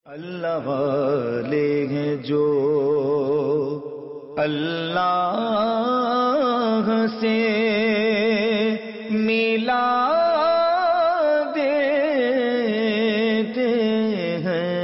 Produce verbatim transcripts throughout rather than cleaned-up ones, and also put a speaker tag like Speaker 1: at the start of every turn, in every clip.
Speaker 1: اللہ والے ہیں جو اللہ سے ملا دیتے ہیں۔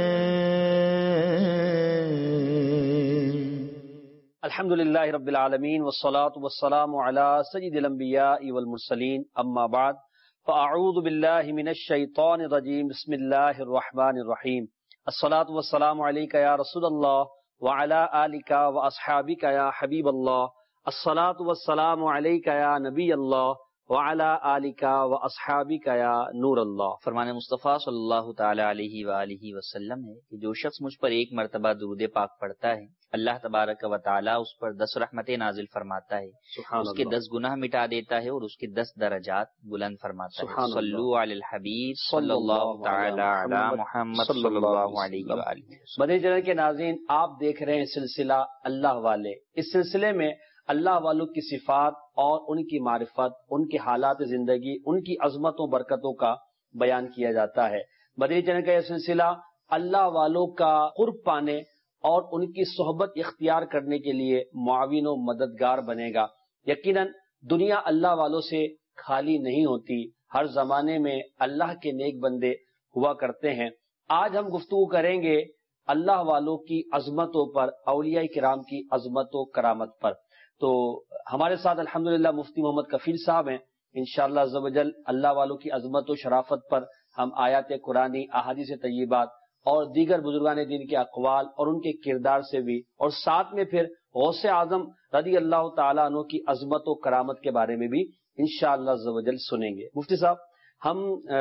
Speaker 2: الحمدللہ رب العالمین والصلاة والسلام علی سید الانبیاء والمرسلین، اما بعد فاعوذ باللہ من الشیطان الرجیم، بسم اللہ الرحمن الرحیم۔ الصلاة والسلام علیک یا رسول اللہ وعلی آلک واصحابک یا حبیب اللہ، الصلاة والسلام علیک یا نبی اللہ وعلی آلک واصحابک یا نور اللہ۔
Speaker 3: فرمان مصطفیٰ صلی اللہ تعالی علیہ وآلہ وسلم ہے کہ جو شخص مجھ پر ایک مرتبہ درود پاک پڑھتا ہے، اللہ تبارک و تعالی اس پر دس رحمتیں نازل فرماتا ہے، اس کے دس گناہ مٹا دیتا ہے اور اس کے دس درجات بلند فرماتا ہے۔ صلو علی الحبیب صلی اللہ تعالی علی محمد صلی اللہ علیہ وآلہ۔
Speaker 2: مدنی چینل کے ناظرین، آپ دیکھ رہے ہیں سلسلہ اللہ والے۔ اس سلسلے میں اللہ والوں کی صفات اور ان کی معرفت، ان کے حالات زندگی، ان کی عظمتوں برکتوں کا بیان کیا جاتا ہے۔ مدنی چینل کا یہ سلسلہ اللہ والوں کا قرب پانے اور ان کی صحبت اختیار کرنے کے لیے معاون و مددگار بنے گا۔ یقیناً دنیا اللہ والوں سے خالی نہیں ہوتی، ہر زمانے میں اللہ کے نیک بندے ہوا کرتے ہیں۔ آج ہم گفتگو کریں گے اللہ والوں کی عظمتوں پر، اولیاء کرام کی عظمت و کرامت پر۔ تو ہمارے ساتھ الحمدللہ مفتی محمد کفیل صاحب ہیں۔ انشاءاللہ عز و جل اللہ والوں کی عظمت و شرافت پر ہم آیات قرآنی، احادیث طیبات اور دیگر بزرگان دین کے اقوال اور ان کے کردار سے بھی، اور ساتھ میں پھر غوث اعظم رضی اللہ تعالیٰ عنہ کی عظمت و کرامت کے بارے میں بھی انشاءاللہ عز و جل سنیں گے۔ مفتی صاحب، ہم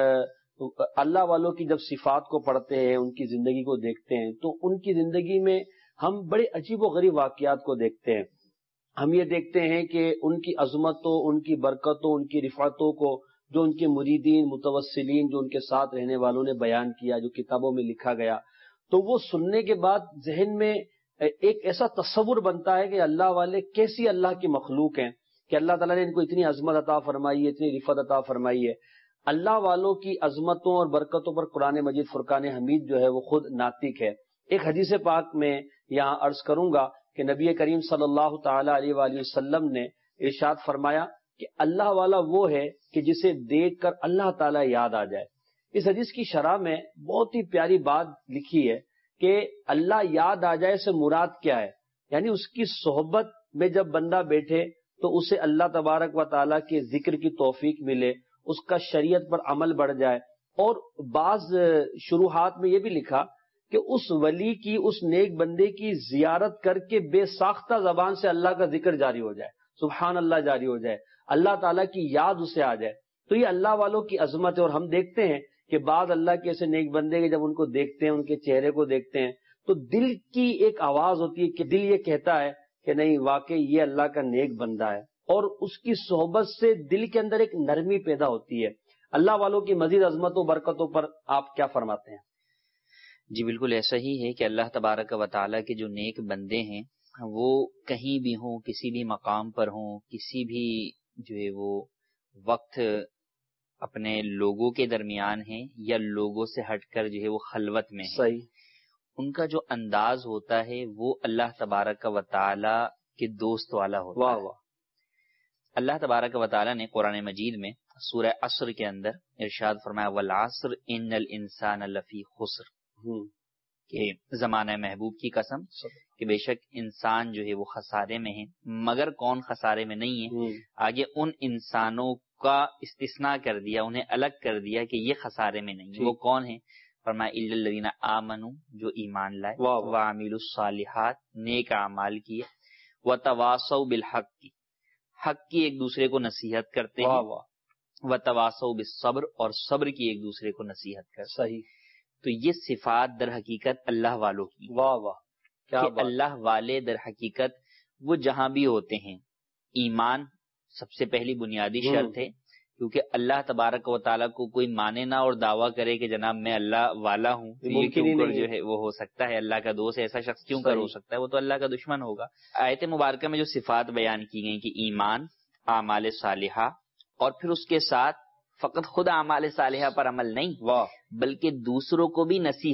Speaker 2: اللہ والوں کی جب صفات کو پڑھتے ہیں، ان کی زندگی کو دیکھتے ہیں، تو ان کی زندگی میں ہم بڑے عجیب و غریب واقعات کو دیکھتے ہیں۔ ہم یہ دیکھتے ہیں کہ ان کی عظمتوں، ان کی برکتوں، ان کی رفعتوں کو جو ان کے مریدین، متوسلین، جو ان کے ساتھ رہنے والوں نے بیان کیا، جو کتابوں میں لکھا گیا، تو وہ سننے کے بعد ذہن میں ایک ایسا تصور بنتا ہے کہ اللہ والے کیسی اللہ کی مخلوق ہیں کہ اللہ تعالیٰ نے ان کو اتنی عظمت عطا فرمائی ہے، اتنی رفعت عطا فرمائی ہے۔ اللہ والوں کی عظمتوں اور برکتوں پر قرآن مجید فرقان حمید جو ہے وہ خود ناطق ہے۔ ایک حدیث پاک میں یہاں عرض کروں گا کہ نبی کریم صلی اللہ تعالی علیہ وآلہ وسلم نے ارشاد فرمایا کہ اللہ والا وہ ہے کہ جسے دیکھ کر اللہ تعالیٰ یاد آ جائے۔ اس حدیث کی شرح میں بہت ہی پیاری بات لکھی ہے کہ اللہ یاد آ جائے سے مراد کیا ہے، یعنی اس کی صحبت میں جب بندہ بیٹھے تو اسے اللہ تبارک و تعالیٰ کے ذکر کی توفیق ملے، اس کا شریعت پر عمل بڑھ جائے۔ اور بعض شروحات میں یہ بھی لکھا کہ اس ولی کی، اس نیک بندے کی زیارت کر کے بے ساختہ زبان سے اللہ کا ذکر جاری ہو جائے، سبحان اللہ جاری ہو جائے، اللہ تعالیٰ کی یاد اسے آ جائے۔ تو یہ اللہ والوں کی عظمت ہے۔ اور ہم دیکھتے ہیں کہ بعض اللہ کے ایسے نیک بندے کے جب ان کو دیکھتے ہیں، ان کے چہرے کو دیکھتے ہیں، تو دل کی ایک آواز ہوتی ہے کہ دل یہ کہتا ہے کہ نہیں، واقعی یہ اللہ کا نیک بندہ ہے، اور اس کی صحبت سے دل کے اندر ایک نرمی پیدا ہوتی ہے۔ اللہ والوں کی مزید عظمت و برکتوں پر آپ کیا فرماتے ہیں؟
Speaker 3: جی بالکل ایسا ہی ہے کہ اللہ تبارک و تعالیٰ کے جو نیک بندے ہیں وہ کہیں بھی ہوں، کسی بھی مقام پر ہوں، کسی بھی جو ہے وہ وقت اپنے لوگوں کے درمیان ہیں یا لوگوں سے ہٹ کر جو ہے وہ خلوت میں ہیں،
Speaker 2: صحیح،
Speaker 3: ان کا جو انداز ہوتا ہے وہ اللہ تبارک و تعالیٰ کے دوست والا ہوتا
Speaker 2: واہ
Speaker 3: ہے۔
Speaker 2: واہ۔
Speaker 3: اللہ تبارک و تعالیٰ نے قرآن مجید میں سورہ عصر کے اندر ارشاد فرمایا والعصر ان الانسان لفی خسر، کہ زمانہ محبوب کی قسم کہ بے شک انسان جو ہے وہ خسارے میں ہے، مگر کون خسارے میں نہیں ہے؟ آگے ان انسانوں کا استثناء کر دیا، انہیں الگ کر دیا کہ یہ خسارے میں نہیں ہے۔ وہ کون ہیں؟ فرمایا الا الذین آمنوا، جو ایمان لائے، وعملوا الصالحات، نیک اعمال کیے، وتواصوا بالحق، کی حق کی ایک دوسرے کو نصیحت کرتے ہیں، وتواصوا بالصبر، اور صبر کی ایک دوسرے کو نصیحت کرتے ہیں۔
Speaker 2: صحیح۔
Speaker 3: تو یہ صفات در حقیقت اللہ والوں کی،
Speaker 2: واہ واہ، کیا
Speaker 3: کہ
Speaker 2: بات۔
Speaker 3: اللہ والے در حقیقت وہ جہاں بھی ہوتے ہیں، ایمان سب سے پہلی بنیادی شرط ہے، کیونکہ اللہ تبارک و تعالیٰ کو کوئی مانے نہ اور دعویٰ کرے کہ جناب میں اللہ والا ہوں، یہ کیوں کر جو ہے وہ ہو سکتا ہے اللہ کا دوست، ایسا شخص کیوں کر ہو سکتا ہے، وہ تو اللہ کا دشمن ہوگا۔ آیت مبارکہ میں جو صفات بیان کی گئی کہ ایمان، اعمال صالحہ، اور پھر اس کے ساتھ فقط خود اعمال صالحہ پر عمل نہیں،
Speaker 2: واہ،
Speaker 3: بلکہ دوسروں کو بھی نصیحت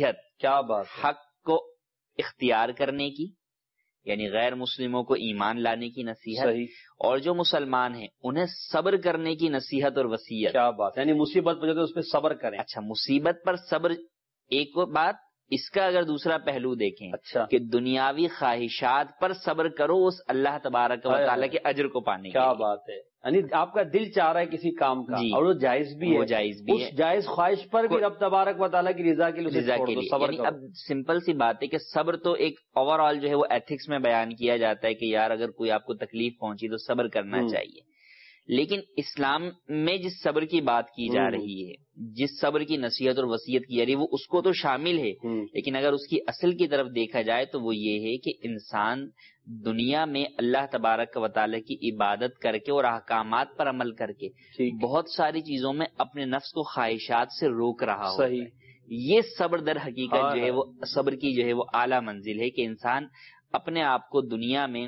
Speaker 2: کیا بات ہے.
Speaker 3: حق کو اختیار کرنے کی یعنی غیر مسلموں کو ایمان لانے کی نصیحت.
Speaker 2: صحیح.
Speaker 3: اور جو مسلمان ہیں انہیں صبر کرنے کی نصیحت اور وصیت.
Speaker 2: کیا بات. یعنی مصیبت پہ جو اس پہ صبر کریں.
Speaker 3: اچھا مصیبت پر صبر ایک بات. اس کا اگر دوسرا پہلو دیکھیں
Speaker 2: اچھا کہ
Speaker 3: دنیاوی خواہشات پر صبر کرو اس اللہ تبارک و تعالیٰ کے اجر کو پانے کے.
Speaker 2: کیا بات ہے. یعنی آپ کا دل چاہ رہا ہے کسی کام کا اور وہ جائز بھی ہے,
Speaker 3: وہ جائز بھی ہے,
Speaker 2: اس جائز خواہش پر بھی رب تبارک و تعالیٰ کی رضا کے لیے
Speaker 3: رضا کے لیے صبر کرو. اب سمپل سی بات ہے کہ صبر تو ایک اوور آل جو ہے وہ ایتھکس میں بیان کیا جاتا ہے کہ یار اگر کوئی آپ کو تکلیف پہنچی تو صبر کرنا چاہیے. لیکن اسلام میں جس صبر کی بات کی جا رہی ہے, جس صبر کی نصیحت اور وصیت کی جا رہی ہے وہ اس کو تو شامل ہے, لیکن اگر اس کی اصل کی طرف دیکھا جائے تو وہ یہ ہے کہ انسان دنیا میں اللہ تبارک و تعالیٰ کی عبادت کر کے اور احکامات پر عمل کر کے بہت ساری چیزوں میں اپنے نفس کو خواہشات سے روک رہا ہو. یہ صبر در حقیقت جو ہے وہ صبر کی جو ہے وہ اعلیٰ منزل ہے کہ انسان اپنے آپ کو دنیا میں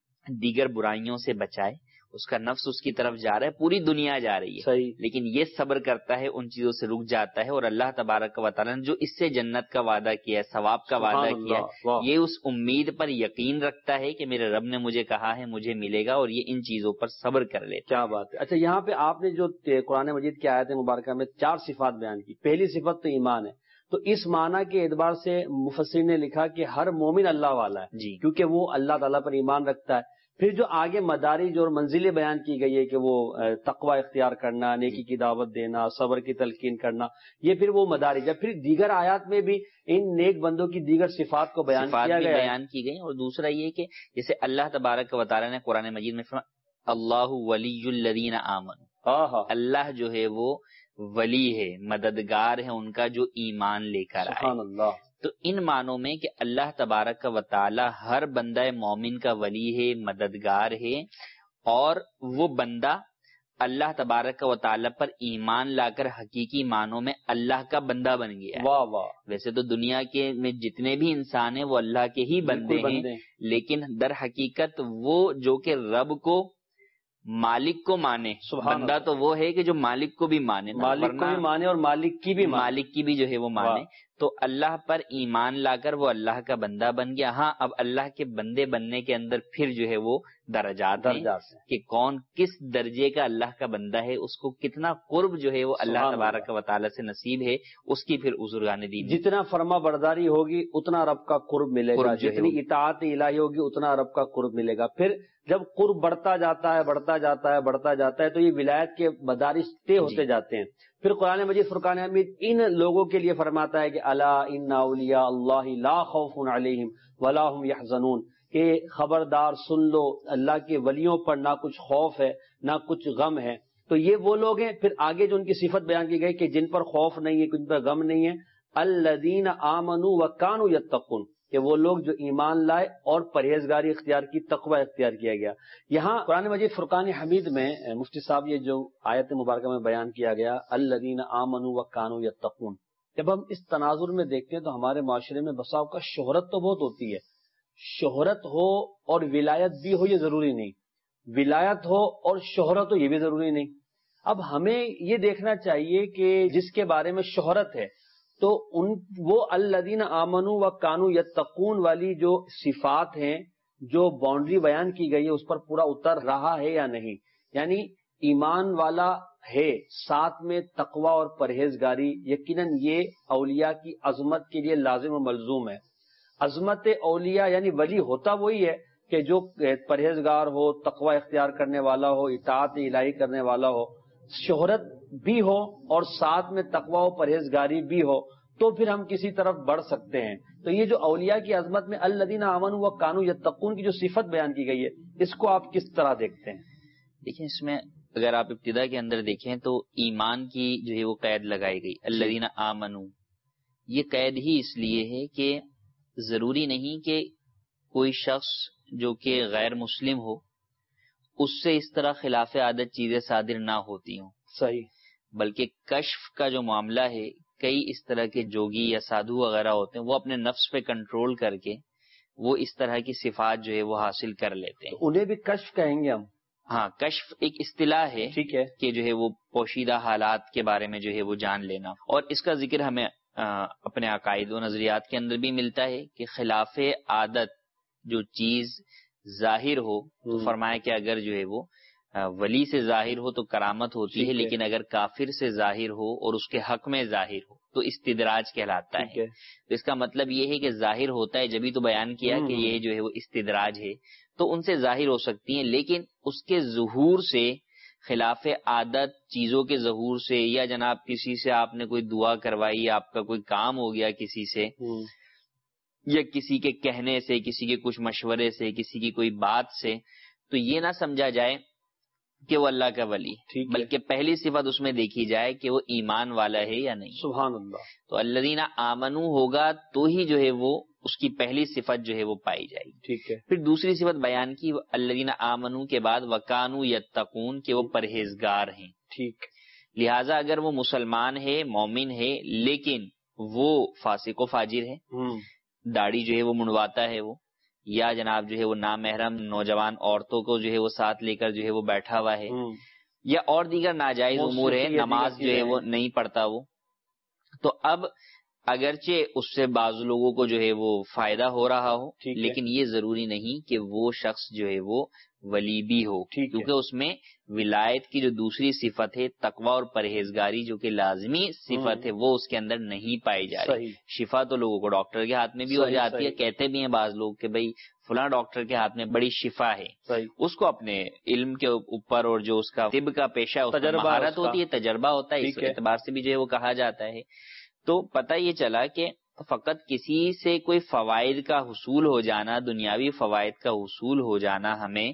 Speaker 3: دیگر برائیوں سے بچائے. اس کا نفس اس کی طرف جا رہا ہے, پوری دنیا جا رہی ہے
Speaker 2: صحیح.
Speaker 3: لیکن یہ صبر کرتا ہے, ان چیزوں سے رک جاتا ہے, اور اللہ تبارک و تعالیٰ نے جو اس سے جنت کا وعدہ کیا ہے, ثواب کا وعدہ کیا ہے, یہ اس امید پر یقین رکھتا ہے کہ میرے رب نے مجھے کہا ہے مجھے ملے گا, اور یہ ان چیزوں پر صبر کر لے.
Speaker 2: کیا بات ہے. اچھا یہاں پہ آپ نے جو قرآن مجید کی آیت مبارکہ میں چار صفات بیان کی, پہلی صفت تو ایمان ہے. تو اس معنی کے اعتبار سے مفسرین نے لکھا کہ ہر مومن اللہ والا ہے
Speaker 3: جی,
Speaker 2: کیونکہ وہ اللہ تعالیٰ پر ایمان رکھتا ہے. پھر جو آگے مدارج اور منزلیں بیان کی گئی ہے کہ وہ تقوی اختیار کرنا, نیکی کی دعوت دینا, صبر کی تلقین کرنا, یہ پھر وہ مدارج ہے. پھر دیگر آیات میں بھی ان نیک بندوں کی دیگر صفات کو بیان کیا گیا,
Speaker 3: بیان کی گئی. اور دوسرا یہ کہ جیسے اللہ تبارک و تعالیٰ نے قرآن مجید میں فرمایا اللہ ولی الذین آمنوا, اللہ جو ہے وہ ولی ہے, مددگار ہے ان کا جو ایمان لے کر آئے.
Speaker 2: سبحان اللہ.
Speaker 3: تو ان معنوں میں کہ اللہ تبارک و تعالی ہر بندہ مومن کا ولی ہے, مددگار ہے, اور وہ بندہ اللہ تبارک و تعالی پر ایمان لا کر حقیقی معنوں میں اللہ کا بندہ بن گیا ہے.
Speaker 2: واہ واہ.
Speaker 3: ویسے تو دنیا کے میں جتنے بھی انسان ہیں وہ اللہ کے ہی بندے ہیں, لیکن در حقیقت وہ جو کہ رب کو مالک کو مانے, بندہ تو وہ ہے کہ جو مالک کو بھی مانے,
Speaker 2: مالک کو بھی مانے اور مالک کی بھی
Speaker 3: مالک کی بھی جو ہے وہ مانے. تو اللہ پر ایمان لا کر وہ اللہ کا بندہ بن گیا. ہاں اب اللہ کے بندے بننے کے اندر پھر جو ہے وہ درجات
Speaker 2: درجات
Speaker 3: ہیں کہ کون کس درجے کا اللہ کا بندہ ہے, اس کو کتنا قرب جو ہے وہ اللہ تبارک و تعالیٰ سے نصیب ہے, اس کی پھر بزرگان دین.
Speaker 2: جتنا فرما برداری ہوگی اتنا رب کا قرب ملے گا, جتنی اطاعت الہی ہوگی اتنا رب کا قرب ملے گا. پھر جب قرب بڑھتا جاتا ہے بڑھتا جاتا ہے بڑھتا جاتا ہے تو یہ ولایت کے مدارج طے ہوتے جاتے ہیں. پھر قرآن مجید فرقان حمید ان لوگوں کے لیے فرماتا ہے کہ الا ان اولیاء اللہ لا خوف علیہم ولا هم يحزنون, کہ خبردار سن لو اللہ کے ولیوں پر نہ کچھ خوف ہے نہ کچھ غم ہے. تو یہ وہ لوگ ہیں. پھر آگے جو ان کی صفت بیان کی گئی کہ جن پر خوف نہیں ہے, جن پر غم نہیں ہے, الذین آمنوا وکانوا یتقون, کہ وہ لوگ جو ایمان لائے اور پرہیزگاری اختیار کی, تقوی اختیار کیا گیا. یہاں قرآن مجید فرقان حمید میں مفتی صاحب یہ جو آیت مبارکہ میں بیان کیا گیا الذین آمنوا وکانوا یتقون, جب ہم اس تناظر میں دیکھتے ہیں تو ہمارے معاشرے میں بساؤ کا شہرت تو بہت ہوتی ہے, شہرت ہو اور ولایت بھی ہو یہ ضروری نہیں, ولایت ہو اور شہرت ہو یہ بھی ضروری نہیں. اب ہمیں یہ دیکھنا چاہیے کہ جس کے بارے میں شہرت ہے تو ان وہ الذین آمنوا وکانوا یتقون والی جو صفات ہیں, جو باؤنڈری بیان کی گئی ہے, اس پر پورا اتر رہا ہے یا نہیں. یعنی ایمان والا ہے, ساتھ میں تقوی اور پرہیزگاری, یقیناً یہ اولیاء کی عظمت کے لیے لازم و ملزوم ہے. عظمت اولیاء یعنی ولی ہوتا وہی ہے کہ جو پرہیزگار ہو, تقوی اختیار کرنے والا ہو, اطاعت الہی کرنے والا ہو, شہرت بھی ہو اور ساتھ میں تقوی و پرہیزگاری بھی ہو, تو پھر ہم کسی طرف بڑھ سکتے ہیں. تو یہ جو اولیاء کی عظمت میں الذین آمنوا وکانوا یتقون کی جو صفت بیان کی گئی ہے, اس کو آپ کس طرح دیکھتے ہیں؟
Speaker 3: دیکھیں اس میں اگر آپ ابتدا کے اندر دیکھیں تو ایمان کی جو ہے وہ قید لگائی گئی الذین آمنوا. یہ قید ہی اس لیے ہے کہ ضروری نہیں کہ کوئی شخص جو کہ غیر مسلم ہو اس سے اس طرح خلاف عادت چیزیں صادر نہ ہوتی ہوں.
Speaker 2: صحیح.
Speaker 3: بلکہ کشف کا جو معاملہ ہے, کئی اس طرح کے جوگی یا سادھو وغیرہ ہوتے ہیں, وہ اپنے نفس پہ کنٹرول کر کے وہ اس طرح کی صفات جو ہے وہ حاصل کر لیتے ہیں.
Speaker 2: انہیں بھی کشف کہیں گے ہم.
Speaker 3: ہاں, کشف ایک اصطلاح ہے,
Speaker 2: ٹھیک ہے,
Speaker 3: کہ جو ہے وہ پوشیدہ حالات کے بارے میں جو ہے وہ جان لینا. اور اس کا ذکر ہمیں اپنے عقائد و نظریات کے اندر بھی ملتا ہے کہ خلاف عادت جو چیز ظاہر ہو تو فرمایا کہ اگر جو ہے وہ ولی سے ظاہر ہو تو کرامت ہوتی ہے، لیکن اگر کافر سے ظاہر ہو اور اس کے حق میں ظاہر ہو تو استدراج کہلاتا ہے۔ تو اس کا مطلب یہ ہے کہ ظاہر ہوتا ہے، جبھی تو بیان کیا کہ یہ جو ہے وہ استدراج ہے، تو ان سے ظاہر ہو سکتی ہیں، لیکن اس کے ظہور سے، خلاف عادت چیزوں کے ظہور سے، یا جناب کسی سے آپ نے کوئی دعا کروائی، آپ کا کوئی کام ہو گیا کسی سے، یا کسی کے کہنے سے، کسی کے کچھ مشورے سے، کسی کی کوئی بات سے، تو یہ نہ سمجھا جائے کہ وہ اللہ کا ولی، بلکہ پہلی صفت اس میں دیکھی جائے کہ وہ ایمان والا ہے یا نہیں۔
Speaker 2: سبحان اللہ۔
Speaker 3: تو الذین آمنو ہوگا تو ہی جو ہے وہ اس کی پہلی صفت جو ہے وہ پائی جائے گی۔
Speaker 2: ٹھیک ہے۔
Speaker 3: پھر دوسری صفت بیان کی الذین آمنو کے بعد وکانوا یتقون، کہ وہ پرہیزگار ہیں۔
Speaker 2: ٹھیک۔
Speaker 3: لہٰذا اگر وہ مسلمان ہے، مومن ہے، لیکن وہ فاسق و فاجر ہے، داڑھی جو ہے وہ منڈواتا ہے وہ، یا جناب جو ہے وہ نامحرم نوجوان عورتوں کو جو ہے وہ ساتھ لے کر جو ہے وہ بیٹھا ہوا ہے، یا اور دیگر ناجائز امور ہے، نماز جو ہے وہ نہیں پڑھتا وہ، تو اب اگرچہ اس سے بعض لوگوں کو جو ہے وہ فائدہ ہو رہا ہو، لیکن یہ ضروری نہیں کہ وہ شخص جو ہے وہ ولی بھی ہو، کیونکہ اس میں ولایت کی جو دوسری صفت ہے تقوی اور پرہیزگاری جو کہ لازمی صفت ہے وہ اس کے اندر نہیں پائی جا رہی۔ شفا تو لوگوں کو ڈاکٹر کے ہاتھ میں بھی ہو جاتی ہے، کہتے بھی ہیں بعض لوگ کہ بھئی فلاں ڈاکٹر کے ہاتھ میں بڑی شفا ہے، اس کو اپنے علم کے اوپر اور جو اس کا طب کا پیشہ اس میں مہارت ہوتی ہے، تجربہ ہوتا ہے، اس اعتبار سے بھی جو ہے وہ کہا جاتا ہے۔ تو پتہ یہ چلا کہ فقط کسی سے کوئی فوائد کا حصول ہو جانا، دنیاوی فوائد کا حصول ہو جانا ہمیں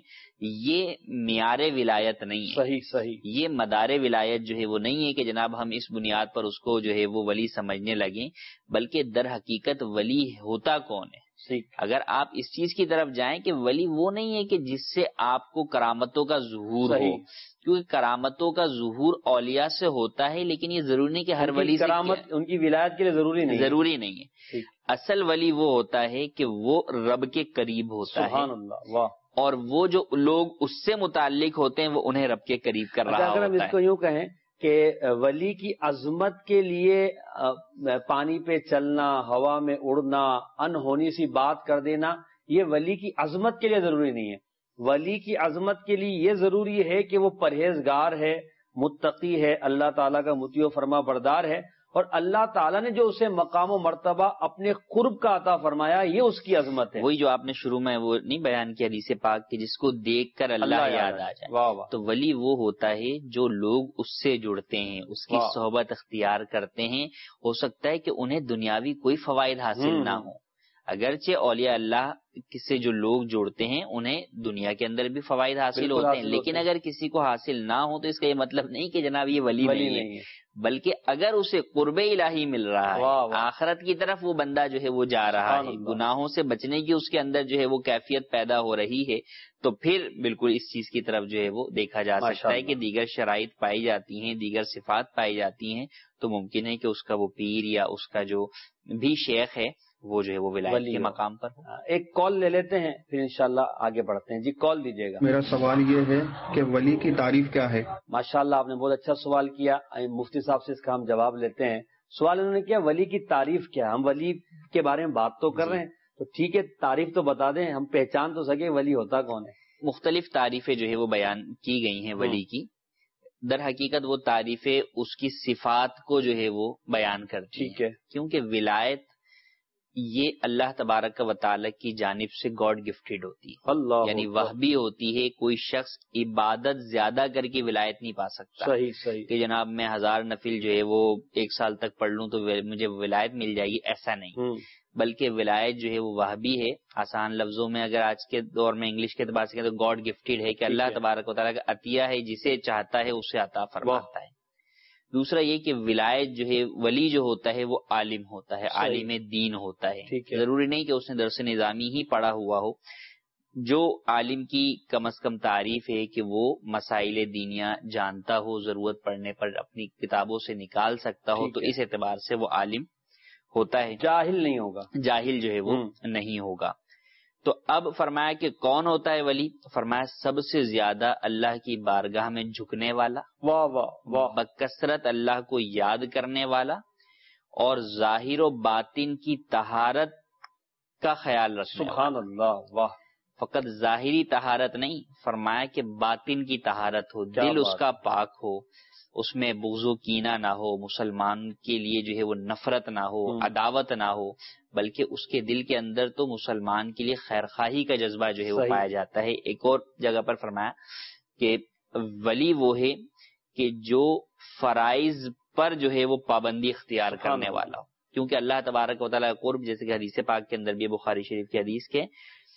Speaker 3: یہ معیار ولایت نہیں ہے۔
Speaker 2: صحیح صحیح۔
Speaker 3: یہ مدار ولایت جو ہے وہ نہیں ہے کہ جناب ہم اس بنیاد پر اس کو جو ہے وہ ولی سمجھنے لگیں، بلکہ در حقیقت ولی ہوتا کون ہے؟ اگر آپ اس چیز کی طرف جائیں کہ ولی وہ نہیں ہے کہ جس سے آپ کو کرامتوں کا ظہور ہو، کیونکہ کرامتوں کا ظہور اولیاء سے ہوتا ہے، لیکن یہ ضروری نہیں کہ ہر ولی سے
Speaker 2: کرامت ان کی ولایت کے لیے ضروری نہیں
Speaker 3: ضروری نہیں ہے۔ اصل ولی وہ ہوتا ہے کہ وہ رب کے قریب ہوتا ہے،
Speaker 2: سبحان اللہ، واہ، اور
Speaker 3: وہ جو لوگ اس سے متعلق ہوتے ہیں وہ انہیں رب کے قریب کر رہا ہوتا ہے۔
Speaker 2: اگر ہم اس کو یوں کہیں کہ ولی کی عظمت کے لیے پانی پہ چلنا، ہوا میں اڑنا، انہونی سی بات کر دینا، یہ ولی کی عظمت کے لیے ضروری نہیں ہے۔ ولی کی عظمت کے لیے یہ ضروری ہے کہ وہ پرہیزگار ہے، متقی ہے، اللہ تعالیٰ کا مطیع و فرما بردار ہے، اور اللہ تعالیٰ نے جو اسے مقام و مرتبہ اپنے قرب کا عطا فرمایا، یہ اس کی عظمت ہے۔
Speaker 3: وہی جو آپ نے شروع میں وہ نہیں بیان کیا حدیث پاک کہ جس کو دیکھ کر اللہ, اللہ یاد آ جائے،
Speaker 2: واہ واہ۔
Speaker 3: تو ولی وہ ہوتا ہے جو لوگ اس سے جڑتے ہیں، اس کی صحبت اختیار کرتے ہیں، ہو سکتا ہے کہ انہیں دنیاوی کوئی فوائد حاصل نہ ہو، اگرچہ اولیاء اللہ سے جو لوگ جوڑتے ہیں انہیں دنیا کے اندر بھی فوائد حاصل ہوتے ہیں، لیکن اگر کسی کو حاصل نہ ہو تو اس کا یہ مطلب نہیں کہ جناب یہ ولی نہیں ہے، بلکہ اگر اسے قرب الہی مل رہا ہے، آخرت کی طرف وہ بندہ جو ہے وہ جا رہا ہے، گناہوں سے بچنے کی اس کے اندر جو ہے وہ کیفیت پیدا ہو رہی ہے، تو پھر بالکل اس چیز کی طرف جو ہے وہ دیکھا جا سکتا ہے کہ دیگر شرائط پائی جاتی ہیں، دیگر صفات پائی جاتی ہیں، تو ممکن ہے کہ اس کا وہ پیر یا اس کا جو بھی شیخ ہے وہ جو ہے وہ ولایت کے مقام پر ہو۔
Speaker 2: ایک کال لے لیتے ہیں پھر انشاءاللہ آگے بڑھتے ہیں۔ جی کال دیجیے گا۔
Speaker 4: میرا سوال یہ ہے کہ ولی کی تعریف کیا ہے؟
Speaker 2: ماشاءاللہ آپ نے بہت اچھا سوال کیا، مفتی صاحب سے اس کا ہم جواب لیتے ہیں۔ سوال انہوں نے کیا ولی کی تعریف کیا؟ ہم ولی کے بارے میں بات تو کر رہے ہیں، تو ٹھیک ہے تعریف تو بتا دیں، ہم پہچان تو سکے ولی ہوتا کون ہے۔
Speaker 3: مختلف تعریفیں جو ہے وہ بیان کی گئی ہیں ولی کی، در حقیقت وہ تعریفیں اس کی صفات کو جو ہے وہ بیان کرتی ہیں، کیونکہ ولایت یہ اللہ تبارک و تعالیٰ کی جانب سے گاڈ گفٹڈ ہوتی ہے، اللہ یعنی وہبی ہوتی ہے۔ کوئی شخص عبادت زیادہ کر کے ولایت نہیں پا سکتا،
Speaker 2: صحیح صحیح،
Speaker 3: کہ جناب میں ہزار نفل جو ہے وہ ایک سال تک پڑھ لوں تو مجھے ولایت مل جائے گی، ایسا نہیں، بلکہ ولایت جو ہے وہ وہبی ہے۔ آسان لفظوں میں اگر آج کے دور میں انگلش کے اعتبار سے کہیں تو گاڈ گفٹڈ ہے، کہ اللہ تبارک و تعالیٰ کا عطیہ ہے، جسے چاہتا ہے اسے عطا فرماتا ہے۔ دوسرا یہ کہ ولایت جو ہے ولی جو ہوتا ہے وہ عالم ہوتا ہے، عالم دین ہوتا ہے، ضروری نہیں کہ اس نے درس نظامی ہی پڑھا ہوا ہو۔ جو عالم کی کم از کم تعریف ہے کہ وہ مسائل دینیاں جانتا ہو، ضرورت پڑنے پر اپنی کتابوں سے نکال سکتا ہو، تو اس اعتبار سے وہ عالم ہوتا ہے،
Speaker 2: جاہل نہیں ہوگا،
Speaker 3: جاہل جو ہے وہ نہیں ہوگا۔ تو اب فرمایا کہ کون ہوتا ہے ولی؟ فرمایا سب سے زیادہ اللہ کی بارگاہ میں جھکنے والا،
Speaker 2: واہ واہ واہ،
Speaker 3: بکثرت اللہ کو یاد کرنے والا، اور ظاہر و باطن کی طہارت کا خیال رکھنے والا.
Speaker 2: سبحان اللہ، واہ.
Speaker 3: فقط ظاہری طہارت نہیں، فرمایا کہ باطن کی طہارت ہو، دل اس کا پاک ہو، اس میں بغض و کینہ نہ ہو، مسلمان کے لیے جو ہے وہ نفرت نہ ہو، عداوت نہ ہو، بلکہ اس کے دل کے اندر تو مسلمان کے لیے خیرخواہی کا جذبہ جو ہے وہ پایا جاتا ہے. ایک اور جگہ پر فرمایا کہ ولی وہ ہے کہ جو فرائض پر جو ہے وہ پابندی اختیار کرنے والا ہو، کیونکہ اللہ تبارک و تعالیٰ کا قرب، جیسے کہ حدیث پاک کے اندر بھی بخاری شریف کی حدیث کے،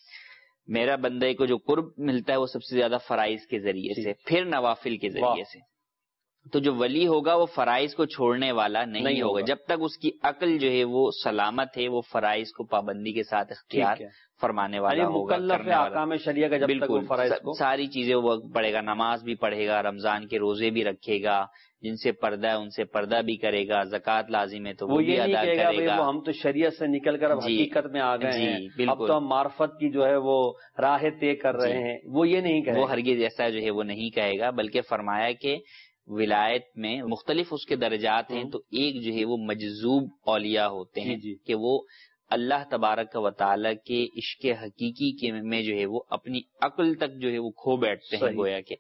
Speaker 3: میرا بندے کو جو قرب ملتا ہے وہ سب سے زیادہ فرائض کے ذریعے سے، پھر نوافل کے ذریعے سے. تو جو ولی ہوگا وہ فرائض کو چھوڑنے والا نہیں, نہیں ہوگا. جب تک اس کی عقل جو ہے وہ سلامت ہے، وہ فرائض کو پابندی کے ساتھ اختیار فرمانے والا ہوگا،
Speaker 2: مکلف ہے احکام شریعہ کا. جب تک وہ فرائض کو
Speaker 3: ساری چیزیں وہ پڑھے گا، نماز بھی پڑھے گا، رمضان کے روزے بھی رکھے گا، جن سے پردہ ہے ان سے پردہ بھی کرے گا، زکوٰۃ لازم ہے تو وہ بھی ادا کرے گا.
Speaker 2: وہ ہم تو شریعت سے نکل کر اب حقیقت میں آ گئے ہیں، اب تو ہم معرفت کی جو ہے وہ راہ طے کر رہے ہیں، وہ یہ نہیں کہے،
Speaker 3: وہ ہرگز ایسا جو ہے وہ نہیں کہے گا. بلکہ فرمایا کہ ولایت میں مختلف اس کے درجات ہیں. تو ایک جو ہے وہ مجذوب اولیاء ہوتے ہیں کہ وہ اللہ تبارک و تعالیٰ کے عشق حقیقی کے میں جو ہے وہ اپنی عقل تک جو ہے وہ کھو بیٹھتے ہیں گویا کہ.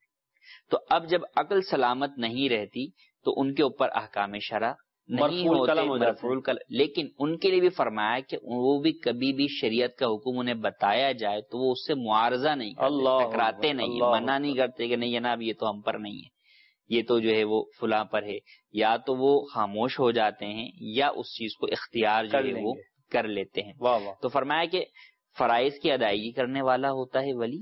Speaker 3: تو اب جب عقل سلامت نہیں رہتی تو ان کے اوپر احکام شرع نہیں ہوتے، مرفوع کلام. لیکن ان کے لیے بھی فرمایا کہ وہ بھی کبھی بھی شریعت کا حکم انہیں بتایا جائے تو وہ اس سے معارضہ نہیں کرتے، ٹکراتے نہیں، منع نہیں کرتے کہ نہیں جناب یہ تو ہم پر نہیں ہے، یہ تو جو ہے وہ فلاں پر ہے. یا تو وہ خاموش ہو جاتے ہیں یا اس چیز کو اختیار جو ہے وہ کر لیتے ہیں.
Speaker 2: واہ واہ.
Speaker 3: تو فرمایا کہ فرائض کی ادائیگی کرنے والا ہوتا ہے ولی.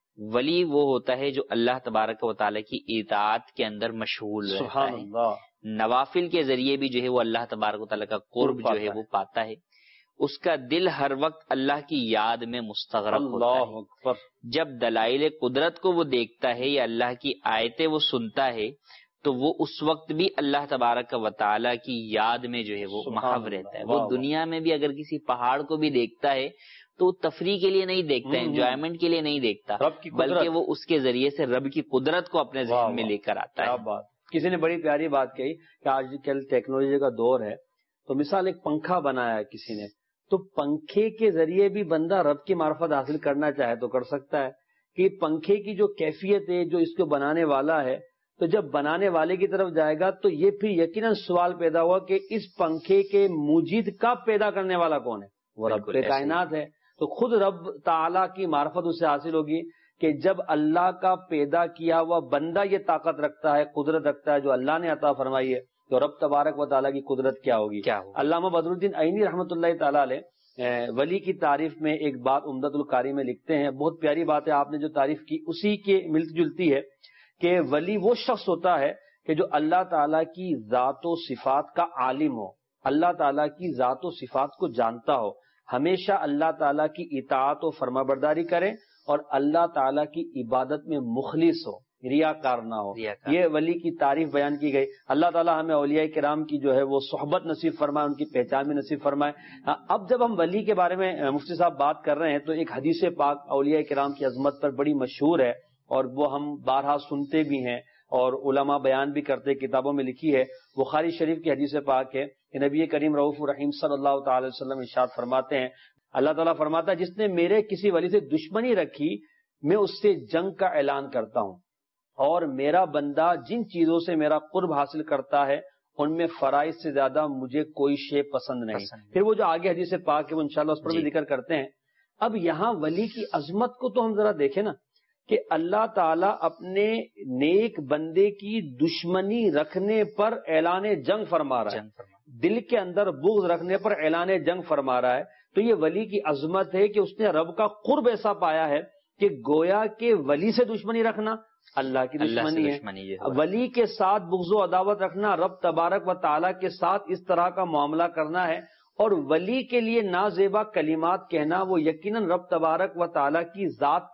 Speaker 3: ولی وہ ہوتا ہے جو اللہ تبارک و تعالیٰ کی اطاعت کے اندر مشغول رہتا ہے، نوافل کے ذریعے بھی جو ہے وہ اللہ تبارک و تعالیٰ کا قرب جو ہے وہ پاتا ہے. اس کا دل ہر وقت اللہ کی یاد میں مستغرق ہوتا ہے. جب دلائل قدرت کو وہ دیکھتا ہے یا اللہ کی آیتیں وہ سنتا ہے تو وہ اس وقت بھی اللہ تبارک و تعالیٰ کی یاد میں جو ہے وہ محو رہتا ہے. وہ دنیا میں بھی اگر کسی پہاڑ کو بھی دیکھتا ہے تو وہ تفریح کے لیے نہیں دیکھتا، انجوائمنٹ کے لیے نہیں دیکھتا، بلکہ وہ اس کے ذریعے سے رب کی قدرت کو اپنے ذہن میں لے کر آتا ہے.
Speaker 2: بات کسی نے بڑی پیاری بات کہی کہ آج کل ٹیکنالوجی کا دور ہے، تو مثال ایک پنکھا بنایا ہے کسی نے، تو پنکھے کے ذریعے بھی بندہ رب کی معرفت حاصل کرنا چاہے تو کر سکتا ہے. کہ پنکھے کی جو کیفیت ہے، جو اس کو بنانے والا ہے، تو جب بنانے والے کی طرف جائے گا تو یہ پھر یقیناً سوال پیدا ہوا کہ اس پنکھے کے موجد کا پیدا کرنے والا کون ہے؟ وہ رب کائنات ہے. تو خود رب تعالیٰ کی معرفت اس سے حاصل ہوگی کہ جب اللہ کا پیدا کیا ہوا بندہ یہ طاقت رکھتا ہے، قدرت رکھتا ہے جو اللہ نے عطا فرمائی ہے، تو رب تبارک و تعالیٰ کی قدرت کیا ہوگی. علامہ بدر الدین عینی رحمۃ اللہ تعالیٰ علیہ ولی کی تعریف میں ایک بات عمدۃ القاری میں لکھتے ہیں، بہت پیاری بات ہے، آپ نے جو تعریف کی اسی کے ملتی جلتی ہے کہ ولی وہ شخص ہوتا ہے کہ جو اللہ تعالیٰ کی ذات و صفات کا عالم ہو، اللہ تعالیٰ کی ذات و صفات کو جانتا ہو، ہمیشہ اللہ تعالیٰ کی اطاعت و فرما برداری کرے اور اللہ تعالیٰ کی عبادت میں مخلص ہو، ریاکار نہ ہو. یہ ولی کی تعریف بیان کی گئی. اللہ تعالیٰ ہمیں اولیاء کرام کی جو ہے وہ صحبت نصیب فرمائے، ان کی پہچان بھی نصیب فرمائے. اب جب ہم ولی کے بارے میں مفتی صاحب بات کر رہے ہیں تو ایک حدیث پاک اولیاء کرام کی عظمت پر بڑی مشہور ہے اور وہ ہم بارہا سنتے بھی ہیں اور علماء بیان بھی کرتے، کتابوں میں لکھی ہے. بخاری شریف کی حدیث پاک ہے کہ نبی کریم رؤوف الرحیم صلی اللہ تعالی وسلم ارشاد فرماتے ہیں، اللہ تعالیٰ فرماتا ہے جس نے میرے کسی ولی سے دشمنی رکھی میں اس سے جنگ کا اعلان کرتا ہوں، اور میرا بندہ جن چیزوں سے میرا قرب حاصل کرتا ہے ان میں فرائض سے زیادہ مجھے کوئی شے پسند نہیں. پھر وہ جو آگے حدیث پاک ہے وہ انشاءاللہ اس پر بھی ذکر کرتے ہیں. اب یہاں ولی کی عظمت کو تو ہم ذرا دیکھیں نا کہ اللہ تعالیٰ اپنے نیک بندے کی دشمنی رکھنے پر اعلان جنگ فرما رہا ہے، دل کے اندر بغض رکھنے پر اعلان جنگ فرما رہا ہے. تو یہ ولی کی عظمت ہے کہ اس نے رب کا قرب ایسا پایا ہے کہ گویا کہ ولی سے دشمنی رکھنا اللہ کی دشمنی ہے، ولی کے ساتھ بغض و عداوت رکھنا رب تبارک و تعالیٰ کے ساتھ اس طرح کا معاملہ کرنا ہے. اور ولی کے لیے نازیبا کلمات کہنا وہ یقیناً رب تبارک و تعالیٰ کی ذات پر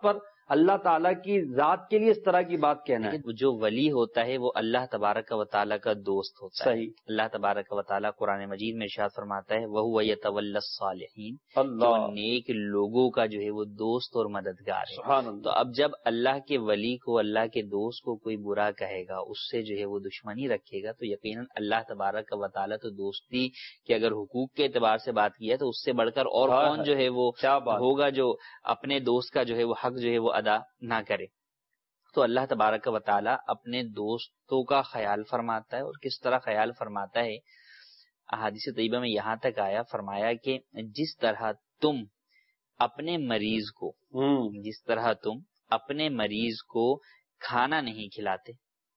Speaker 2: اللہ تعالیٰ کی ذات کے لیے اس طرح کی بات کہنا ہے.
Speaker 3: جو ولی ہوتا ہے وہ اللہ تبارک و تعالیٰ کا دوست ہوتا ہے.
Speaker 2: صحیح.
Speaker 3: اللہ تبارک و تعالیٰ قرآن مجید میں ارشاد فرماتا ہے وَهُوَ يَتَوَلَّى الصَّالِحِينَ،
Speaker 2: اللہ
Speaker 3: جو نیک لوگوں کا جو ہے وہ دوست اور مددگار ہے.
Speaker 2: سبحان اللہ.
Speaker 3: تو اب جب اللہ کے ولی کو، اللہ کے دوست کو کوئی برا کہے گا، اس سے جو ہے وہ دشمنی رکھے گا، تو یقیناً اللہ تبارک و تعالیٰ تو دوستی کے اگر حقوق کے اعتبار سے بات کی ہے تو اس سے بڑھ کر اور کون جو ہے وہ ہوگا جو اپنے دوست کا جو ہے وہ حق جو ہے وہ ادا نہ کرے. تو اللہ تبارک و تعالیٰ اپنے دوستوں کا خیال فرماتا ہے، اور کس طرح خیال فرماتا ہے؟ احادیث طیبہ میں یہاں تک آیا، فرمایا کہ جس طرح تم اپنے مریض کو جس طرح تم اپنے مریض کو کھانا نہیں کھلاتے،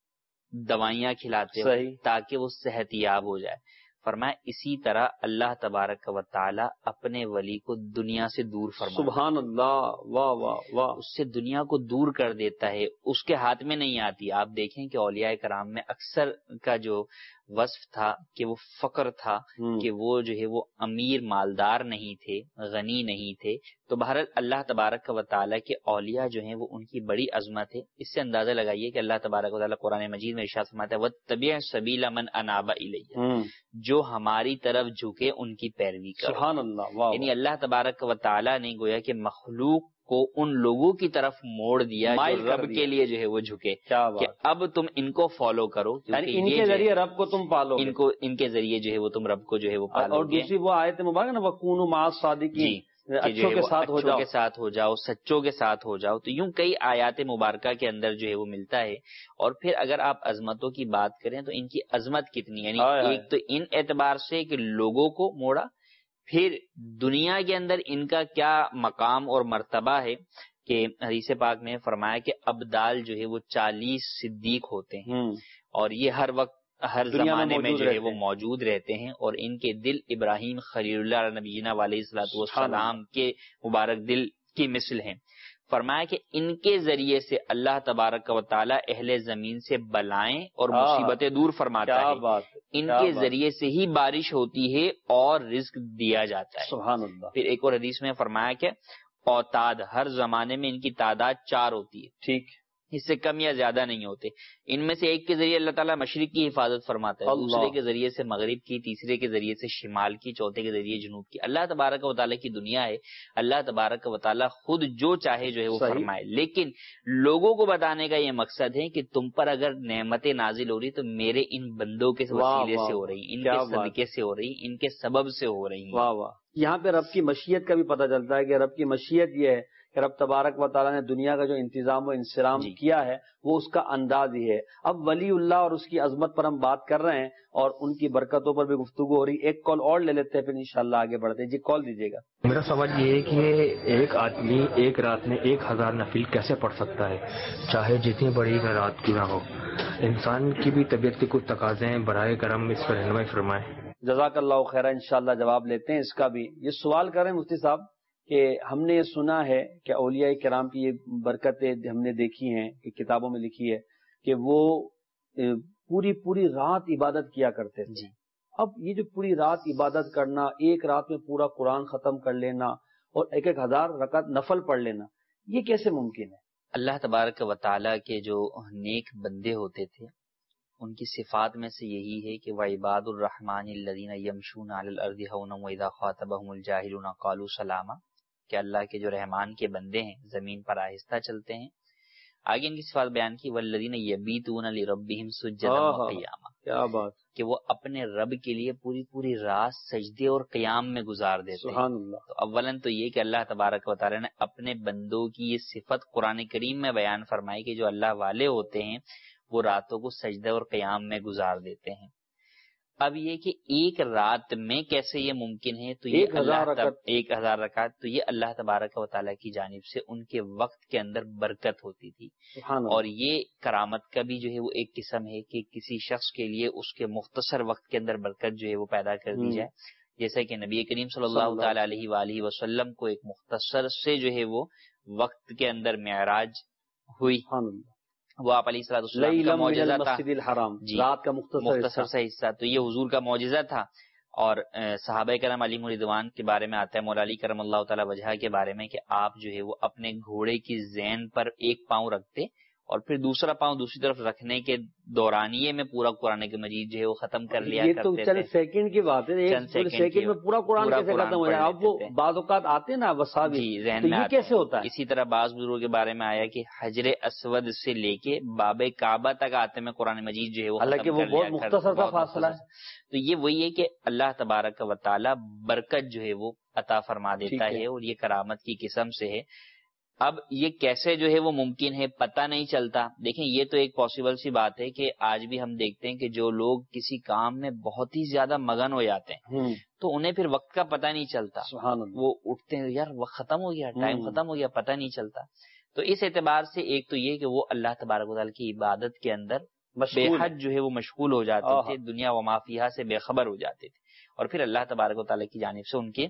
Speaker 3: دوائیاں کھلاتے ہو تاکہ وہ صحت یاب ہو جائے، فرمایا اسی طرح اللہ تبارک و تعالی اپنے ولی کو دنیا سے دور فرماتا ہے.
Speaker 2: سبحان اللہ. واہ واہ واہ.
Speaker 3: اس سے دنیا کو دور کر دیتا ہے، اس کے ہاتھ میں نہیں آتی. آپ دیکھیں کہ اولیاء کرام میں اکثر کا جو وصف تھا کہ وہ فقر تھا، کہ وہ جو ہے وہ امیر مالدار نہیں تھے، غنی نہیں تھے. تو بہرحال اللہ تبارک و تعالیٰ کے اولیاء جو ہیں وہ ان کی بڑی عظمت ہے. اس سے اندازہ لگائیے کہ اللہ تبارک و تعالیٰ قرآن مجید میں ارشاد فرماتا ہے وَاتَّبِعْ سَبِيلَ مَنْ أَنَابَ إِلَيَّ، جو ہماری طرف جھکے ان کی پیروی کرو.
Speaker 2: سبحان اللہ. واہ.
Speaker 3: یعنی اللہ تبارک و تعالیٰ نے گویا کہ مخلوق کو ان لوگوں کی طرف موڑ دیا جو رب کے لیے جو ہے وہ جھکے، کہ اب تم ان کو فالو کرو،
Speaker 2: یعنی ان کے ذریعے رب کو تم پالو،
Speaker 3: ان کو ان کے ذریعے جو ہے وہ تم رب کو جو ہے وہ پالو.
Speaker 2: اور دوسری وہ آیت مبارک نا وَكُونُوا مَعَ الصَّادِقِينَ، اچھوں کے ساتھ ہو جاؤ،
Speaker 3: کے ساتھ ہو جاؤ، سچوں کے ساتھ ہو جاؤ. تو یوں کئی آیات مبارکہ کے اندر جو ہے وہ ملتا ہے. اور پھر اگر آپ عظمتوں کی بات کریں تو ان کی عظمت کتنی، یعنی ایک تو ان اعتبار سے کہ لوگوں کو موڑا، پھر دنیا کے اندر ان کا کیا مقام اور مرتبہ ہے کہ حدیث پاک میں فرمایا کہ ابدال جو ہے وہ چالیس صدیق ہوتے ہیں، اور یہ ہر وقت ہر زمانے میں جو ہے وہ موجود رہتے ہیں، اور ان کے دل ابراہیم خلیل اللہ نبینا علیہ الصلوۃ والسلام کے مبارک دل کی مثل ہیں. فرمایا کہ ان کے ذریعے سے اللہ تبارک و تعالی اہل زمین سے بلائیں اور مصیبتیں دور فرماتا ہے. ان کے ذریعے سے ہی بارش ہوتی ہے اور رزق دیا جاتا ہے.
Speaker 2: سبحان اللہ.
Speaker 3: پھر ایک اور حدیث میں فرمایا کہ اوتاد، ہر زمانے میں ان کی تعداد چار ہوتی ہے،
Speaker 2: ٹھیک،
Speaker 3: اس سے کم یا زیادہ نہیں ہوتے. ان میں سے ایک کے ذریعے اللہ تعالیٰ مشرق کی حفاظت فرماتا ہے، دوسرے کے ذریعے سے مغرب کی، تیسرے کے ذریعے سے شمال کی، چوتھے کے ذریعے جنوب کی. اللہ تبارک و تعالیٰ کی دنیا ہے، اللہ تبارک و تعالیٰ خود جو چاہے جو ہے وہ فرمائے. لیکن لوگوں کو بتانے کا یہ مقصد ہے کہ تم پر اگر نعمتیں نازل ہو رہی تو میرے ان بندوں کے وسیلے سے ہو رہی، ان کے صدقے سے ہو رہی، ان کے سبب سے ہو رہی.
Speaker 2: واہ واہ. یہاں پہ رب کی مشیت کا بھی پتہ چلتا ہے کہ رب کی مشیت یہ ہے کہ رب تبارک و تعالیٰ نے دنیا کا جو انتظام و انسلام جی. کیا ہے وہ اس کا انداز ہی ہے. اب ولی اللہ اور اس کی عظمت پر ہم بات کر رہے ہیں اور ان کی برکتوں پر بھی گفتگو ہو رہی. ایک کال اور لے لیتے ہیں پھر انشاءاللہ آگے بڑھتے ہیں. جی کال دیجیے گا.
Speaker 5: میرا سوال یہ ہے کہ ایک آدمی ایک رات میں ایک ہزار نفل کیسے پڑھ سکتا ہے، چاہے جتنی بڑی رات کی نہ ہو؟ انسان کی بھی طبیعت کے کچھ تقاضے ہیں، براہ کرم اس پر رہنمائی فرمائیں.
Speaker 2: جزاک اللہ خیر. انشاءاللہ جواب لیتے ہیں اس کا بھی. یہ سوال کر رہے ہیں مفتی صاحب کہ ہم نے یہ سنا ہے کہ اولیاء کرام کی یہ برکتیں ہم نے دیکھی ہیں کہ کتابوں میں لکھی ہے کہ وہ پوری پوری رات عبادت کیا کرتے تھے. اب یہ جو پوری رات عبادت کرنا، ایک رات میں پورا قرآن ختم کر لینا اور ایک ایک ہزار رکعت نفل پڑھ لینا، یہ کیسے ممکن ہے؟
Speaker 3: اللہ تبارک و تعالیٰ کے جو نیک بندے ہوتے تھے ان کی صفات میں سے یہی ہے کہ وعباد الرحمن الذین یمشون علی الارض ہونا واذا خاطبهم الجاہلون قالوا سلاما، کہ اللہ کے جو رحمان کے بندے ہیں زمین پر آہستہ چلتے ہیں. آگے ان کی صفات بیان کی والذین یبیتون لربہم سجدا وقیاما،
Speaker 2: کیا بات،
Speaker 3: کہ وہ اپنے رب کے لیے پوری پوری رات سجدے اور قیام میں گزار دیتے ہیں.
Speaker 2: سبحان اللہ.
Speaker 3: تو اولاً تو یہ کہ اللہ تبارک و تعالی نے اپنے بندوں کی یہ صفت قرآن کریم میں بیان فرمائی کہ جو اللہ والے ہوتے ہیں وہ راتوں کو سجدے اور قیام میں گزار دیتے ہیں. اب یہ کہ ایک رات میں کیسے یہ ممکن ہے، تو یہ اللہ ایک ہزار رکعت تو یہ اللہ تبارک و تعالیٰ کی جانب سے ان کے وقت کے اندر برکت ہوتی تھی. اور یہ کرامت کا بھی جو ہے وہ ایک قسم ہے کہ کسی شخص کے لیے اس کے مختصر وقت کے اندر برکت جو ہے وہ پیدا کر دی جائے. جیسا کہ نبی کریم صلی اللہ تعالی علیہ وآلہ وسلم کو ایک مختصر سے جو ہے وہ وقت کے اندر معراج ہوئی. وہ آپ علیہ السلام کا معجزہ تھا،
Speaker 2: جی رات کا مختصر
Speaker 3: مختصر سا حصہ، تو یہ حضور کا معجزہ تھا. اور صحابہ کرام علیہم رضوان کے بارے میں آتا ہے، مولا علی کرم اللہ تعالی وجہ کے بارے میں، کہ آپ جو ہے وہ اپنے گھوڑے کی زین پر ایک پاؤں رکھتے اور پھر دوسرا پاؤں دوسری طرف رکھنے کے دورانیے میں پورا قرآن کے مجید جو ہے وہ ختم کر لیا کرتے تھے۔
Speaker 2: یہ تو چند سیکنڈ کی بات ہے، ایک سیکنڈ میں پورا قرآن کیسے ختم ہو جائے؟ اب وہ بعض اوقات آتے نا وساوی،
Speaker 3: جی ذہن میں
Speaker 2: کیسے ہوتا ہے؟
Speaker 3: اسی طرح بعض بزرگوں کے بارے میں آیا کہ حجر اسود سے لے کے باب کعبہ تک آتے میں قرآن مجید جو ہے وہ
Speaker 2: حالانکہ وہ بہت مختصر سا فاصلہ ہے۔
Speaker 3: تو یہ وہی ہے کہ اللہ تبارک و تعالی برکت جو ہے وہ عطا فرما دیتا ہے، اور یہ کرامت کی قسم سے ہے۔ اب یہ کیسے جو ہے وہ ممکن ہے پتہ نہیں چلتا۔ دیکھیں یہ تو ایک پاسبل سی بات ہے کہ آج بھی ہم دیکھتے ہیں کہ جو لوگ کسی کام میں بہت ہی زیادہ مگن ہو جاتے ہیں تو انہیں پھر وقت کا پتہ نہیں چلتا، وہ اٹھتے ہیں یار وقت ختم ہو گیا، ٹائم ختم ہو گیا، پتہ نہیں چلتا۔ تو اس اعتبار سے ایک تو یہ کہ وہ اللہ تبارک و تعالیٰ کی عبادت کے اندر بے حد جو ہے وہ مشغول ہو جاتے تھے، دنیا و ما فیہا سے بے خبر ہو جاتے تھے، اور پھر اللہ تبارک و تعالیٰ کی جانب سے ان کے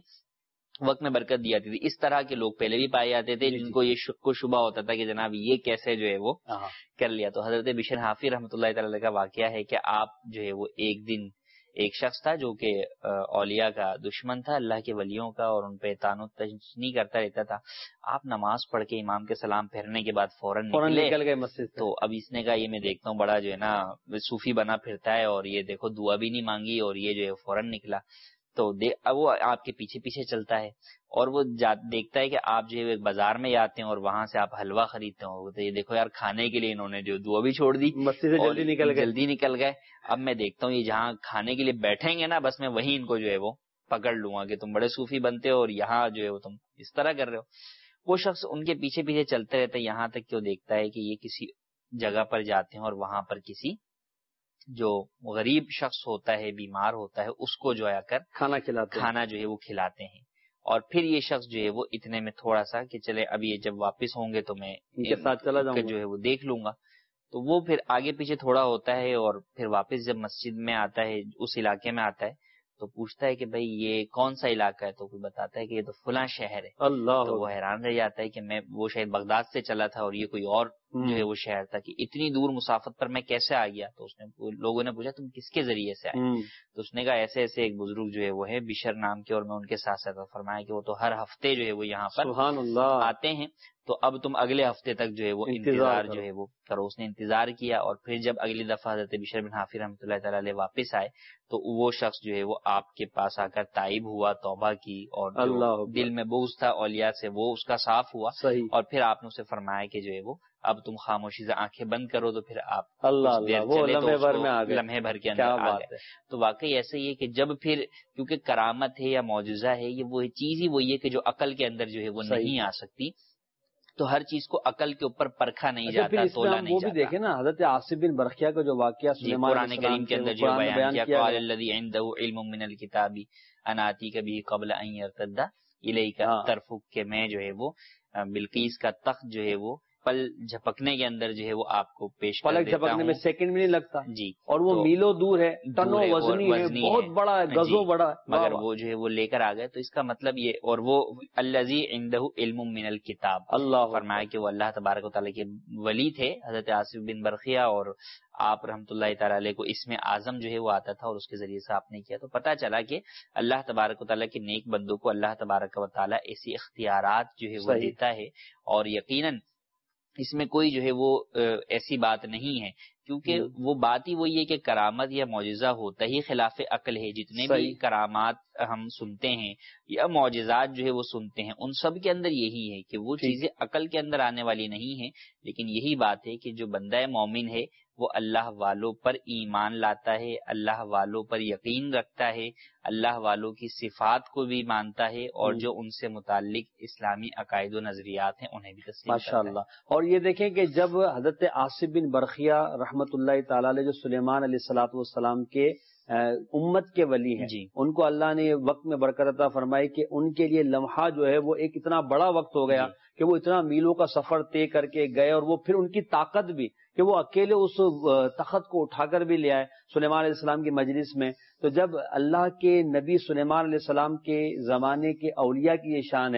Speaker 3: وقت میں برکت دی جاتی تھی۔ اس طرح کے لوگ پہلے بھی پائے جاتے تھے جن کو یہ شک و شبہ ہوتا تھا کہ جناب یہ کیسے جو ہے وہ کر لیا۔ تو حضرت بشر حافی رحمۃ اللہ تعالی کا واقعہ ہے کہ آپ جو ہے وہ ایک دن ایک شخص تھا جو کہ اولیاء کا دشمن تھا، اللہ کے ولیوں کا، اور ان پہ طعن و تشنیع کرتا رہتا تھا۔ آپ نماز پڑھ کے امام کے سلام پھیرنے کے بعد فوراً
Speaker 2: نکل گئے مسجد۔
Speaker 3: تو اب اس نے کہا یہ میں دیکھتا ہوں بڑا جو ہے نا صوفی بنا پھرتا ہے، اور یہ دیکھو دعا بھی نہیں مانگی اور یہ جو ہے فوراً نکلا۔ تو وہ آپ کے پیچھے پیچھے چلتا ہے اور وہ دیکھتا ہے کہ آپ جو ہے بازار میں آتے ہیں اور وہاں سے آپ حلوہ خریدتے ہو، تو یہ دیکھو یار کھانے کے لیے انہوں نے جو دعا بھی چھوڑ دی،
Speaker 2: مسجد سے جلدی نکل گئے
Speaker 3: جلدی نکل گئے۔ اب میں دیکھتا ہوں یہ جہاں کھانے کے لیے بیٹھیں گے نا بس میں وہیں ان کو جو ہے وہ پکڑ لوں گا کہ تم بڑے صوفی بنتے ہو اور یہاں جو ہے وہ تم اس طرح کر رہے ہو۔ وہ شخص ان کے پیچھے پیچھے چلتے رہتا ہے یہاں تک کہ وہ دیکھتا ہے کہ یہ کسی جگہ پر جاتے ہیں اور وہاں پر کسی جو غریب شخص ہوتا ہے، بیمار ہوتا ہے، اس کو جو ہے کر
Speaker 2: کھانا کھلاتے
Speaker 3: کھانا جو ہے وہ کھلاتے ہیں۔ اور پھر یہ شخص جو ہے وہ اتنے میں تھوڑا سا کہ چلے اب یہ جب واپس ہوں گے تو میں
Speaker 2: ان کے ساتھ چلا جاؤں گا،
Speaker 3: جو ہے وہ دیکھ لوں گا۔ تو وہ پھر آگے پیچھے تھوڑا ہوتا ہے اور پھر واپس جب مسجد میں آتا ہے، اس علاقے میں آتا ہے، تو پوچھتا ہے کہ بھائی یہ کون سا علاقہ ہے؟ تو کوئی بتاتا ہے کہ یہ تو فلاں شہر ہے۔
Speaker 2: اللہ
Speaker 3: تو وہ حیران رہ جاتا ہے کہ میں وہ شاید بغداد سے چلا تھا اور یہ کوئی اور جو ہے وہ شہر تھا، کہ اتنی دور مسافت پر میں کیسے آ گیا؟ تو اس نے لوگوں نے پوچھا تم کس کے ذریعے سے آئے؟ تو اس نے کہا ایسے ایسے ایک بزرگ جو ہے وہ ہے بشر نام کے، اور میں ان کے ساتھ ساتھ فرمایا کہ وہ تو ہر ہفتے جو ہے وہ یہاں پر
Speaker 2: سبحان اللہ
Speaker 3: آتے ہیں، تو اب تم اگلے ہفتے تک جو ہے وہ انتظار جو ہے وہ کرو۔ اس نے انتظار کیا اور پھر جب اگلی دفعہ حضرت بشر بن حافی رحمۃ اللہ تعالی علیہ واپس آئے تو وہ شخص جو ہے وہ آپ کے پاس آ کر تائب ہوا، توبہ کی، اور جو دل میں بغض تھا اولیاء سے وہ اس کا صاف ہوا۔ اور پھر آپ نے اسے فرمایا کہ جو ہے وہ اب تم خاموشی سے آنکھیں بند کرو، تو پھر آپ
Speaker 2: اللہ وہ لمحے بھر میں آ گئے،
Speaker 3: لمحے بھر کے اندر آ گئے۔ تو واقعی ایسے ہی ہے کہ جب پھر کیونکہ کرامت ہے یا معجزہ ہے، یہ وہ چیز ہی وہی ہے کہ جو عقل کے اندر جو ہے وہ نہیں آ سکتی، تو ہر چیز کو عقل کے اوپر پرکھا نہیں جاتا، تولا نہیں
Speaker 2: وہ
Speaker 3: جاتا۔
Speaker 2: بھی دیکھیں نا حضرت عاصم بن برخیہ کا جو واقعہ
Speaker 3: قرآن کریم کے اندر جو بیان کیا، قال الذی عنده علم من الکتاب انا آتیک به قبل ان یرتد الیک طرفک، کہ میں جو ہے وہ بلقیس کا تخت جو ہے وہ پل جھپکنے کے اندر جو ہے وہ آپ کو پیش کر دیتا ہوں۔
Speaker 2: پلک جھپکنے میں سیکنڈ بھی نہیں لگتا جی، اور وہ میلوں دور ہے، ٹنوں وزنی ہے، بہت بڑا ہے، گزوں بڑا ہے،
Speaker 3: مگر وہ جو ہے وہ لے کر آ گئے۔ تو اس کا مطلب یہ، اور وہ الذی عنده علم من الکتاب،
Speaker 2: اللہ
Speaker 3: فرمایا کہ وہ اللہ تبارک و تعالیٰ کے ولی تھے حضرت عاصم بن برخیہ، اور آپ رحمۃ اللہ تعالی علیہ کو اس میں اعظم جو ہے وہ آتا تھا اور اس کے ذریعے سے آپ نے کیا۔ تو پتہ چلا کہ اللہ تبارک و تعالیٰ کے نیک بندوں کو اللہ تبارک و تعالیٰ ایسی اختیارات جو ہے وہ دیتا ہے، اور یقیناً اس میں کوئی جو ہے وہ ایسی بات نہیں ہے، کیونکہ وہ بات ہی وہی ہے کہ کرامت یا معجزہ ہوتا ہی خلاف عقل ہے۔ جتنے بھی کرامات ہم سنتے ہیں یا معجزات جو ہے وہ سنتے ہیں، ان سب کے اندر یہی ہے کہ وہ چیزیں عقل کے اندر آنے والی نہیں ہیں، لیکن یہی بات ہے کہ جو بندہ مومن ہے وہ اللہ والوں پر ایمان لاتا ہے، اللہ والوں پر یقین رکھتا ہے، اللہ والوں کی صفات کو بھی مانتا ہے، اور جو ان سے متعلق اسلامی عقائد و نظریات ہیں انہیں بھی تسلیم کرتا ہے۔
Speaker 2: ماشاءاللہ۔ اور یہ دیکھیں کہ جب حضرت عاصم بن برخیہ رحمۃ اللہ تعالی علیہ جو سلیمان علیہ الصلوۃ والسلام کے امت کے ولی ہیں،
Speaker 3: جی،
Speaker 2: ان کو اللہ نے وقت میں برکت عطا فرمائی کہ ان کے لیے لمحہ جو ہے وہ ایک اتنا بڑا وقت ہو گیا
Speaker 3: جی،
Speaker 2: کہ وہ اتنا میلوں کا سفر طے کر کے گئے، اور وہ پھر ان کی طاقت بھی کہ وہ اکیلے اس تخت کو اٹھا کر بھی لے آئے سلیمان علیہ السلام کی مجلس میں۔ تو جب اللہ کے نبی سلیمان علیہ السلام کے زمانے کے اولیاء کی یہ شان ہے، تو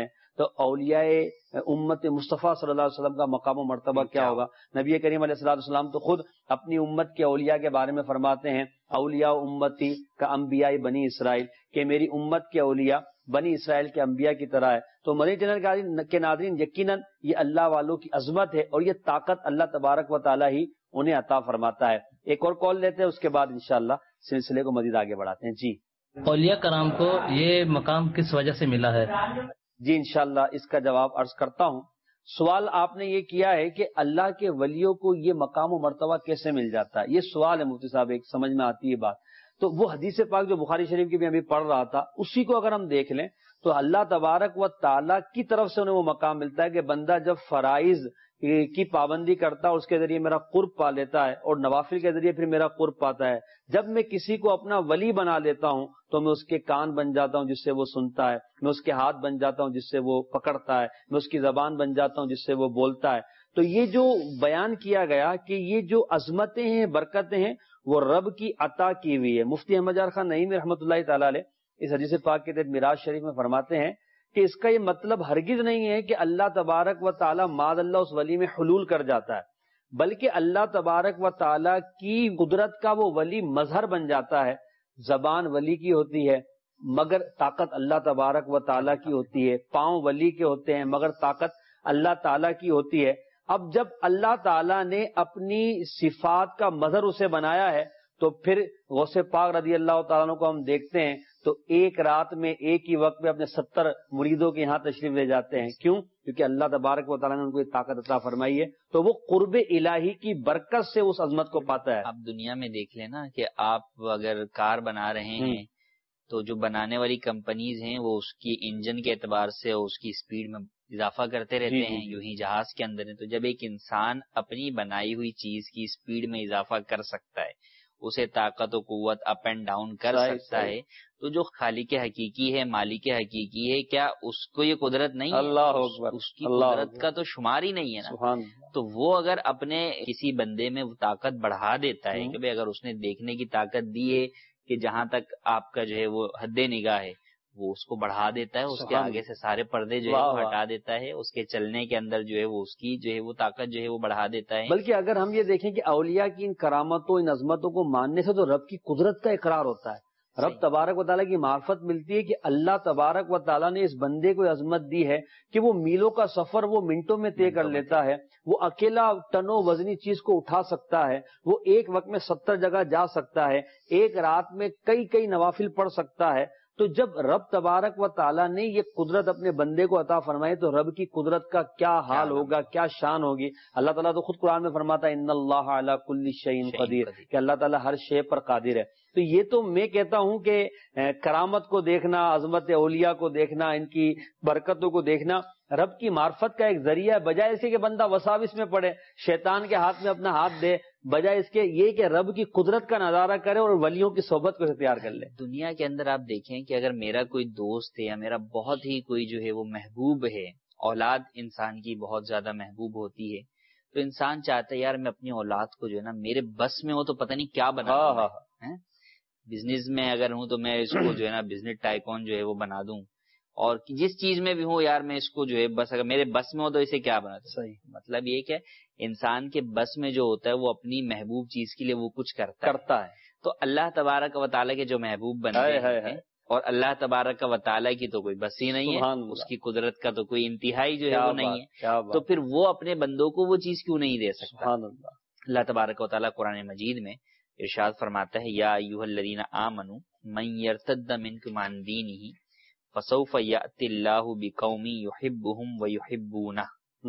Speaker 2: تو اولیاء امت مصطفیٰ صلی اللہ علیہ وسلم کا مقام و مرتبہ کیا ہوگا؟ نبی کریم علیہ الصلوۃ والسلام تو خود اپنی امت کے اولیاء کے بارے میں فرماتے ہیں اولیاء امتی کا انبیاء بنی اسرائیل، کہ میری امت کے اولیاء بنی اسرائیل کے انبیاء کی طرح ہے۔ تو مدنی چینل کے ناظرین یقیناً یہ اللہ والوں کی عظمت ہے اور یہ طاقت اللہ تبارک و تعالیٰ ہی انہیں عطا فرماتا ہے۔ ایک اور کال لیتے ہیں، اس کے بعد انشاءاللہ سلسلے کو مزید آگے بڑھاتے ہیں۔ جی
Speaker 6: اولیاء کرام کو یہ مقام کس وجہ سے ملا ہے؟
Speaker 2: جی انشاءاللہ اس کا جواب عرض کرتا ہوں۔ سوال آپ نے یہ کیا ہے کہ اللہ کے ولیوں کو یہ مقام و مرتبہ کیسے مل جاتا ہے، یہ سوال ہے مفتی صاحب، ایک سمجھ میں آتی ہے بات۔ تو وہ حدیث پاک جو بخاری شریف کی بھی ابھی پڑھ رہا تھا، اسی کو اگر ہم دیکھ لیں تو اللہ تبارک و تعالیٰ کی طرف سے انہیں وہ مقام ملتا ہے کہ بندہ جب فرائض کی پابندی کرتا ہے اس کے ذریعے میرا قرب پا لیتا ہے، اور نوافل کے ذریعے پھر میرا قرب پاتا ہے۔ جب میں کسی کو اپنا ولی بنا لیتا ہوں تو میں اس کے کان بن جاتا ہوں جس سے وہ سنتا ہے، میں اس کے ہاتھ بن جاتا ہوں جس سے وہ پکڑتا ہے، میں اس کی زبان بن جاتا ہوں جس سے وہ بولتا ہے۔ تو یہ جو بیان کیا گیا کہ یہ جو عظمتیں ہیں، برکتیں ہیں، وہ رب کی عطا کی ہوئی ہے۔ مفتی احمد یار خان نعیمی رحمۃ اللہ تعالی علیہ اس حدیث پاک کے تحت معراج شریف میں فرماتے ہیں کہ اس کا یہ مطلب ہرگز نہیں ہے کہ اللہ تبارک و تعالی معاذ اللہ اس ولی میں حلول کر جاتا ہے، بلکہ اللہ تبارک و تعالی کی قدرت کا وہ ولی مظہر بن جاتا ہے۔ زبان ولی کی ہوتی ہے مگر طاقت اللہ تبارک و تعالی کی ہوتی ہے، پاؤں ولی کے ہوتے ہیں مگر طاقت اللہ تعالی کی ہوتی ہے۔ اب جب اللہ تعالی نے اپنی صفات کا مظہر اسے بنایا ہے تو پھر غوث پاک رضی اللہ تعالیٰ عنہ کو ہم دیکھتے ہیں تو ایک رات میں ایک ہی وقت میں اپنے ستر مریدوں کے یہاں تشریف لے جاتے ہیں۔ کیوں؟ کیونکہ اللہ تبارک و تعالیٰ نے ان کو یہ طاقت عطا فرمائی ہے، تو وہ قرب الہی کی برکت سے اس عظمت کو پاتا ہے۔
Speaker 3: آپ دنیا میں دیکھ لیں نا کہ آپ اگر کار بنا رہے ہیں تو جو بنانے والی کمپنیز ہیں وہ اس کی انجن کے اعتبار سے اس کی اسپیڈ میں اضافہ کرتے رہتے
Speaker 2: جی
Speaker 3: ہیں، یوں ہی جہاز کے اندر ہے۔ تو جب ایک انسان اپنی بنائی ہوئی چیز کی اسپیڈ میں اضافہ کر سکتا ہے، اسے طاقت و قوت اپ اینڈ ڈاؤن کر
Speaker 2: صحیح
Speaker 3: سکتا
Speaker 2: صحیح۔
Speaker 3: ہے، تو جو خالق حقیقی ہے، مالک حقیقی ہے، کیا اس کو یہ قدرت نہیں ہے؟
Speaker 2: اللہ
Speaker 3: اس,
Speaker 2: اکبر،
Speaker 3: اس کی
Speaker 2: اللہ
Speaker 3: قدرت
Speaker 2: اکبر،
Speaker 3: کا تو شمار ہی نہیں ہے نا۔
Speaker 2: سبحان اللہ۔
Speaker 3: تو وہ اگر اپنے کسی بندے میں وہ طاقت بڑھا دیتا ہے
Speaker 2: ہوں۔
Speaker 3: کہ بھئی اگر اس نے دیکھنے کی طاقت دی ہے کہ جہاں تک آپ کا جو ہے وہ حد نگاہ ہے وہ اس کو بڑھا دیتا ہے، اس کے
Speaker 2: سبحان
Speaker 3: آگے سے سارے پردے جو ہے
Speaker 2: واہ
Speaker 3: وہ
Speaker 2: واہ۔
Speaker 3: ہٹا دیتا ہے، اس کے چلنے کے اندر جو ہے وہ اس کی جو ہے وہ طاقت جو ہے وہ بڑھا دیتا ہے۔
Speaker 2: بلکہ اگر ہم یہ دیکھیں کہ اولیاء کی ان کرامتوں، ان عظمتوں کو ماننے سے تو رب کی قدرت کا اقرار ہوتا ہے، رب تبارک و تعالیٰ کی معرفت ملتی ہے کہ اللہ تبارک و تعالیٰ نے اس بندے کو عظمت دی ہے کہ وہ میلوں کا سفر وہ منٹوں میں طے کر لیتا ہے، وہ اکیلا ٹنوں وزنی چیز کو اٹھا سکتا ہے، وہ ایک وقت میں ستر جگہ جا سکتا ہے، ایک رات میں کئی کئی نوافل پڑھ سکتا ہے۔ تو جب رب تبارک و تعالیٰ نے یہ قدرت اپنے بندے کو عطا فرمائی تو رب کی قدرت کا کیا حال ہوگا، کیا شان ہوگی۔ اللہ تعالیٰ تو خود قرآن میں فرماتا ہے ان اللہ علی کل شیء قدیر، کہ اللہ تعالیٰ ہر شے پر قادر ہے۔ تو یہ تو میں کہتا ہوں کہ کرامت کو دیکھنا، عظمت اولیاء کو دیکھنا، ان کی برکتوں کو دیکھنا رب کی معرفت کا ایک ذریعہ ہے، بجائے اسے کہ بندہ وساوس میں پڑے، شیطان کے ہاتھ میں اپنا ہاتھ دے، بجائے اس کے یہ کہ رب کی قدرت کا نظارہ کرے اور ولیوں کی صحبت کو اختیار کر لے۔
Speaker 3: دنیا کے اندر آپ دیکھیں کہ اگر میرا کوئی دوست ہے یا میرا بہت ہی کوئی جو ہے وہ محبوب ہے، اولاد انسان کی بہت زیادہ محبوب ہوتی ہے، تو انسان چاہتا ہے یار میں اپنی اولاد کو جو ہے نا میرے بس میں ہو تو پتہ نہیں کیا بنا
Speaker 2: ہاں
Speaker 3: دوں
Speaker 2: ہاں
Speaker 3: میں۔ بزنس میں اگر ہوں تو میں اس کو جو ہے نا بزنس ٹائکون جو ہے وہ بنا دوں، اور جس چیز میں بھی ہوں یار میں اس کو جو ہے بس اگر میرے بس میں ہو تو اسے کیا بنا دوں۔
Speaker 2: صحیح،
Speaker 3: مطلب یہ کہ انسان کے بس میں جو ہوتا ہے وہ اپنی محبوب چیز کے لیے وہ کچھ کرتا ہے
Speaker 2: کرتا ہے۔
Speaker 3: تو اللہ تبارک و تعالیٰ کے جو محبوب بندے ہیں اور اللہ تبارک و تعالیٰ کی تو کوئی بس ہی نہیں ہے، اس کی قدرت کا تو کوئی انتہائی جو ہے وہ نہیں ہے، تو پھر وہ اپنے بندوں کو وہ چیز کیوں نہیں دے سکتا۔
Speaker 2: سبحان اللہ۔
Speaker 3: اللہ تبارک و تعالیٰ قرآن مجید میں ارشاد فرماتا ہے یا ایھا الذین آمنوا من یرتد منکم عن دینہ فسوف یأتی اللہ بقوم یحبہم ویحبونہ۔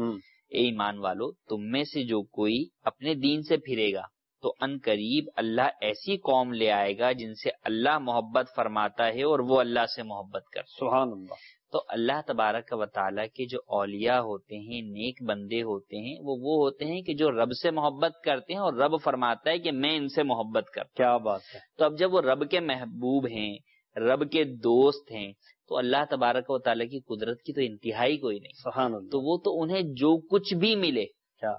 Speaker 3: اے ایمان والو، تم میں سے جو کوئی اپنے دین سے پھرے گا تو ان قریب اللہ ایسی قوم لے آئے گا جن سے اللہ محبت فرماتا ہے اور وہ اللہ سے محبت کرتے۔
Speaker 2: سبحان اللہ۔
Speaker 3: تو اللہ تبارک و تعالیٰ کے جو اولیاء ہوتے ہیں، نیک بندے ہوتے ہیں، وہ وہ ہوتے ہیں کہ جو رب سے محبت کرتے ہیں اور رب فرماتا ہے کہ میں ان سے محبت کرتا ہوں۔
Speaker 2: کیا بات ہے۔
Speaker 3: تو اب جب وہ رب کے محبوب ہیں، رب کے دوست ہیں، تو اللہ تبارک و تعالیٰ کی قدرت کی تو انتہائی کوئی نہیں۔
Speaker 2: سبحان اللہ۔
Speaker 3: تو وہ تو انہیں جو کچھ بھی ملے
Speaker 2: کیا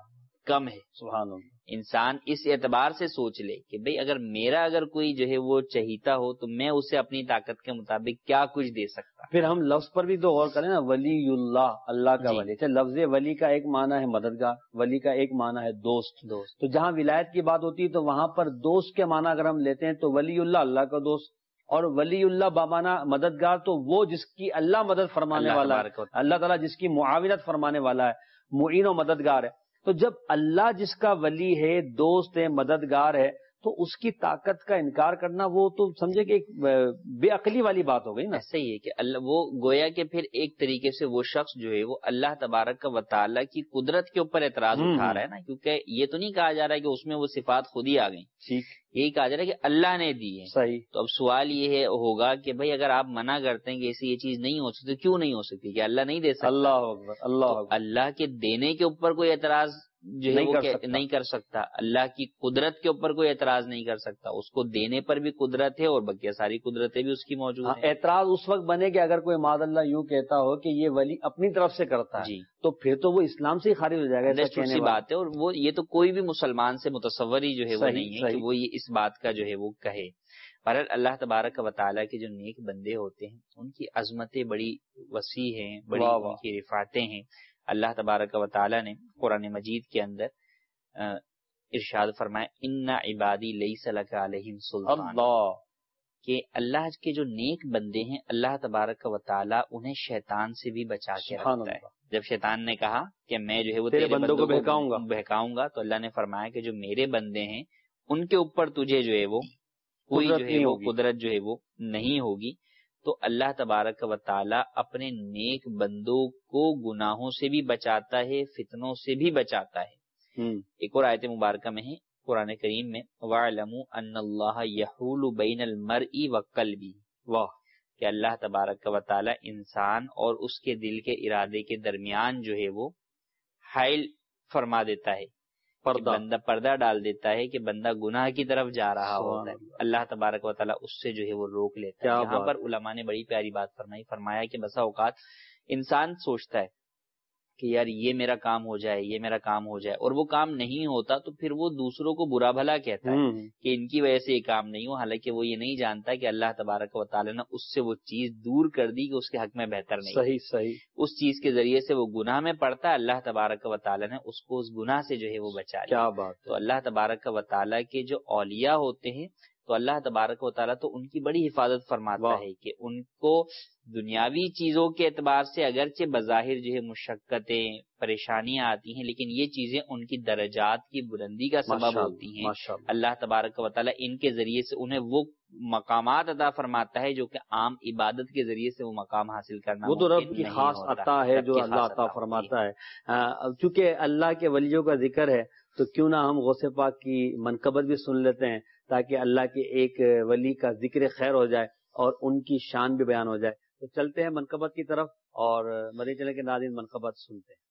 Speaker 3: کم ہے.
Speaker 2: سبحان اللہ.
Speaker 3: انسان اس اعتبار سے سوچ لے کہ بھئی اگر میرا اگر کوئی جو ہے وہ چہیتا ہو تو میں اسے اپنی طاقت کے مطابق کیا کچھ دے سکتا.
Speaker 2: پھر ہم لفظ پر بھی تو غور کریں نا, ولی اللہ, اللہ کا
Speaker 3: جی.
Speaker 2: ولی. اچھا, لفظ ولی کا ایک معنی ہے مددگار, ولی کا ایک معنی ہے دوست.
Speaker 3: دوست
Speaker 2: تو جہاں ولایت کی بات ہوتی ہے تو وہاں پر دوست کے معنی اگر ہم لیتے ہیں تو ولی اللہ اللہ کا دوست, اور ولی اللہ بامانا مددگار تو وہ جس کی اللہ مدد فرمانے
Speaker 3: اللہ
Speaker 2: والا ہے,
Speaker 3: تبارک و
Speaker 2: اللہ تعالیٰ جس کی معاونت فرمانے والا ہے, معین و مددگار ہے. تو جب اللہ جس کا ولی ہے, دوست ہے, مددگار ہے, تو اس کی طاقت کا انکار کرنا وہ تو سمجھے کہ ایک بے عقلی والی بات ہو گئی نا.
Speaker 3: ایسا ہی ہے کہ اللہ وہ گویا کہ پھر ایک طریقے سے وہ شخص جو ہے وہ اللہ تبارک و تعالیٰ کی قدرت کے اوپر اعتراض اٹھا رہا ہے نا, کیونکہ یہ تو نہیں کہا جا رہا ہے کہ اس میں وہ صفات خود ہی آ گئیں,
Speaker 2: ٹھیک,
Speaker 3: یہی کہا جا رہا ہے کہ اللہ نے دی ہے.
Speaker 2: صحیح.
Speaker 3: تو اب سوال یہ ہے ہوگا کہ بھئی اگر آپ منع کرتے ہیں کہ ایسی یہ چیز نہیں ہو سکتی, کیوں نہیں ہو سکتی, کہ اللہ نہیں دے سکتا؟
Speaker 2: اللہ اکبر, اللہ اکبر.
Speaker 3: اللہ کے دینے کے اوپر کوئی اعتراض جو ہے
Speaker 2: نہیں
Speaker 3: وہ
Speaker 2: کر
Speaker 3: کہ-
Speaker 2: سکتا.
Speaker 3: نہیں کر سکتا. اللہ کی قدرت کے اوپر کوئی اعتراض نہیں کر سکتا, اس کو دینے پر بھی قدرت ہے اور بقیہ ساری قدرتیں بھی اس کی موجود
Speaker 2: ہاں,
Speaker 3: ہیں.
Speaker 2: اعتراض اس وقت بنے کہ اگر کوئی معاذ اللہ یوں کہتا ہو کہ یہ ولی اپنی طرف سے کرتا ہے,
Speaker 3: جی,
Speaker 2: تو پھر تو وہ اسلام سے ہی خارج ہو جائے گا. ایسا
Speaker 3: انڈرسٹوڈ
Speaker 2: کہنے
Speaker 3: سی
Speaker 2: والا.
Speaker 3: بات ہے, اور وہ یہ تو کوئی بھی مسلمان سے متصور ہی جو ہے وہ
Speaker 2: صحیح,
Speaker 3: نہیں ہے
Speaker 2: صحیح.
Speaker 3: کہ وہ یہ اس بات کا جو ہے وہ کہے. بہرحال اللہ تبارک و تعالیٰ کے جو نیک بندے ہوتے ہیں ان کی عظمتیں بڑی وسیع ہیں, بڑی
Speaker 2: واہ
Speaker 3: ان
Speaker 2: واہ.
Speaker 3: کی رفعتیں ہیں. اللہ تبارک و تعالیٰ نے قرآن مجید کے اندر آ, ارشاد فرمایا ان عبادی لیس لک علیہم سلطان,
Speaker 2: اللہ,
Speaker 3: کہ اللہ کے جو نیک بندے ہیں اللہ تبارک و تعالیٰ انہیں شیطان سے بھی بچا کے
Speaker 2: سبحان
Speaker 3: رکھتا ہے.
Speaker 2: اللہ.
Speaker 3: جب شیطان نے کہا کہ میں جو ہے وہ
Speaker 2: تیرے بندوں کو بہکاؤں گا
Speaker 3: بہکاؤں گا, تو اللہ نے فرمایا کہ جو میرے بندے ہیں ان کے اوپر تجھے جو ہے وہ کوئی
Speaker 2: قدرت
Speaker 3: جو ہے
Speaker 2: نہیں
Speaker 3: وہ
Speaker 2: ہوگی.
Speaker 3: قدرت جو ہے وہ نہیں ہوگی. تو اللہ تبارک و تعالیٰ اپنے نیک بندوں کو گناہوں سے بھی بچاتا ہے, فتنوں سے بھی بچاتا ہے.
Speaker 2: ہم.
Speaker 3: ایک اور آیت مبارکہ میں ہے قرآن کریم میں, وَاعْلَمُوا أَنَّ اللَّهَ يَحُولُ بَيْنَ الْمَرْءِ وَقَلْبِهِ,
Speaker 2: واہ,
Speaker 3: کہ اللہ تبارک و تعالیٰ انسان اور اس کے دل کے ارادے کے درمیان جو ہے وہ حائل فرما دیتا ہے,
Speaker 2: پردہ,
Speaker 3: بندہ پردہ ڈال دیتا ہے کہ بندہ گناہ کی طرف جا رہا ہوتا ہے.
Speaker 2: سبحان
Speaker 3: اللہ تبارک و تعالیٰ اس سے جو ہے وہ روک لیتا ہے.
Speaker 2: کیا
Speaker 3: یہاں
Speaker 2: بات
Speaker 3: پر علماء نے بڑی پیاری بات فرمائی, فرمایا کہ بسا اوقات انسان سوچتا ہے کہ یار یہ میرا کام ہو جائے, یہ میرا کام ہو جائے, اور وہ کام نہیں ہوتا تو پھر وہ دوسروں کو برا بھلا کہتا ہے
Speaker 2: ہم.
Speaker 3: کہ ان کی وجہ سے یہ کام نہیں ہو, حالانکہ وہ یہ نہیں جانتا کہ اللہ تبارک و تعالیٰ نے اس سے وہ چیز دور کر دی کہ اس کے حق میں بہتر نہیں.
Speaker 2: صحیح, صحیح.
Speaker 3: اس چیز کے ذریعے سے وہ گناہ میں پڑتا ہے, اللہ تبارک و تعالیٰ نے اس کو اس گناہ سے جو ہے وہ بچا لیا.
Speaker 2: کیا بات.
Speaker 3: تو اللہ تبارک و تعالیٰ کے جو اولیاء ہوتے ہیں تو اللہ تبارک و تعالیٰ تو ان کی بڑی حفاظت فرماتا
Speaker 2: واہ.
Speaker 3: ہے کہ ان کو دنیاوی چیزوں کے اعتبار سے اگرچہ بظاہر جو ہے مشقتیں پریشانیاں آتی ہیں, لیکن یہ چیزیں ان کی درجات کی بلندی کا سبب
Speaker 2: ماشاء
Speaker 3: ہوتی
Speaker 2: اللہ,
Speaker 3: ہیں.
Speaker 2: ماشاء اللہ.
Speaker 3: اللہ تبارک و تعالیٰ ان کے ذریعے سے انہیں وہ مقامات عطا فرماتا ہے جو کہ عام عبادت کے ذریعے سے وہ مقام حاصل کرنا
Speaker 2: وہ تو رب
Speaker 3: ممکن
Speaker 2: کی
Speaker 3: نہیں
Speaker 2: خاص
Speaker 3: ہوتا.
Speaker 2: عطا ہے
Speaker 3: رب
Speaker 2: جو
Speaker 3: کی
Speaker 2: اللہ
Speaker 3: خاص
Speaker 2: عطا
Speaker 3: ہوتی ہے.
Speaker 2: فرماتا ہے. آ، چونکہ اللہ کے ولیوں کا ذکر ہے تو کیوں نہ ہم غوث پاک کی منقبت بھی سن لیتے ہیں تاکہ اللہ کے ایک ولی کا ذکر خیر ہو جائے اور ان کی شان بھی بیان ہو جائے. تو چلتے ہیں منقبت کی طرف اور مدنی چینل کے ناظرین منقبت سنتے ہیں.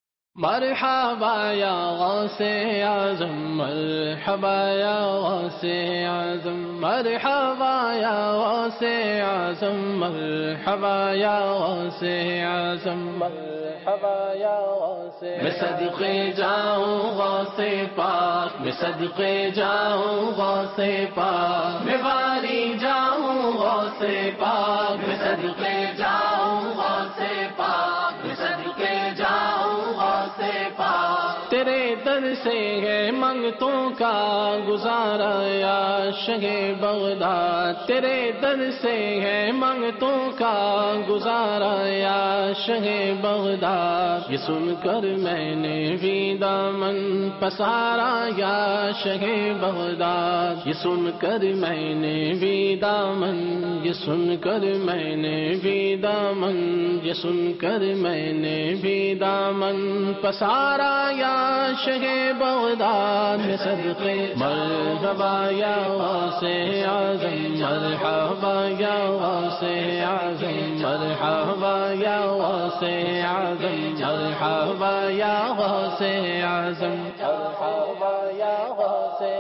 Speaker 7: مرحبا یا غوث اعظم, مرحبا یا غوث اعظم, مرحبا یا غوث اعظم, مرحبا یا غوث اعظم, مرحبا یا غوث. میں صدقے جاؤں غوث پاک, میں صدقے جاؤں غوث پاک, میں واری جاؤں غوث پاک, میں صدقے جاؤں غوث پاک, میں صدقے جاؤں غوث پاک. تیرے در سے ہے منگتوں کا گزارا یا شہ بغداد, تیرے در سے ہے منگتوں کا گزارا یا شہ بغداد. یہ سن کر میں نے بھی دامن پسارا یا شہ بغداد, یہ سن کر میں نے بھی دامن, یہ سن کر میں نے بھی دامن, یہ سن کر میں نے بھی دامن پسارا یا شہ بغداد. میں صدقے مرحبا یا غوث اعظم, مرحبا یا غوث اعظم, مرحبا یا غوث اعظم, مرحبا یا غوث اعظم, مرحبا یا غوث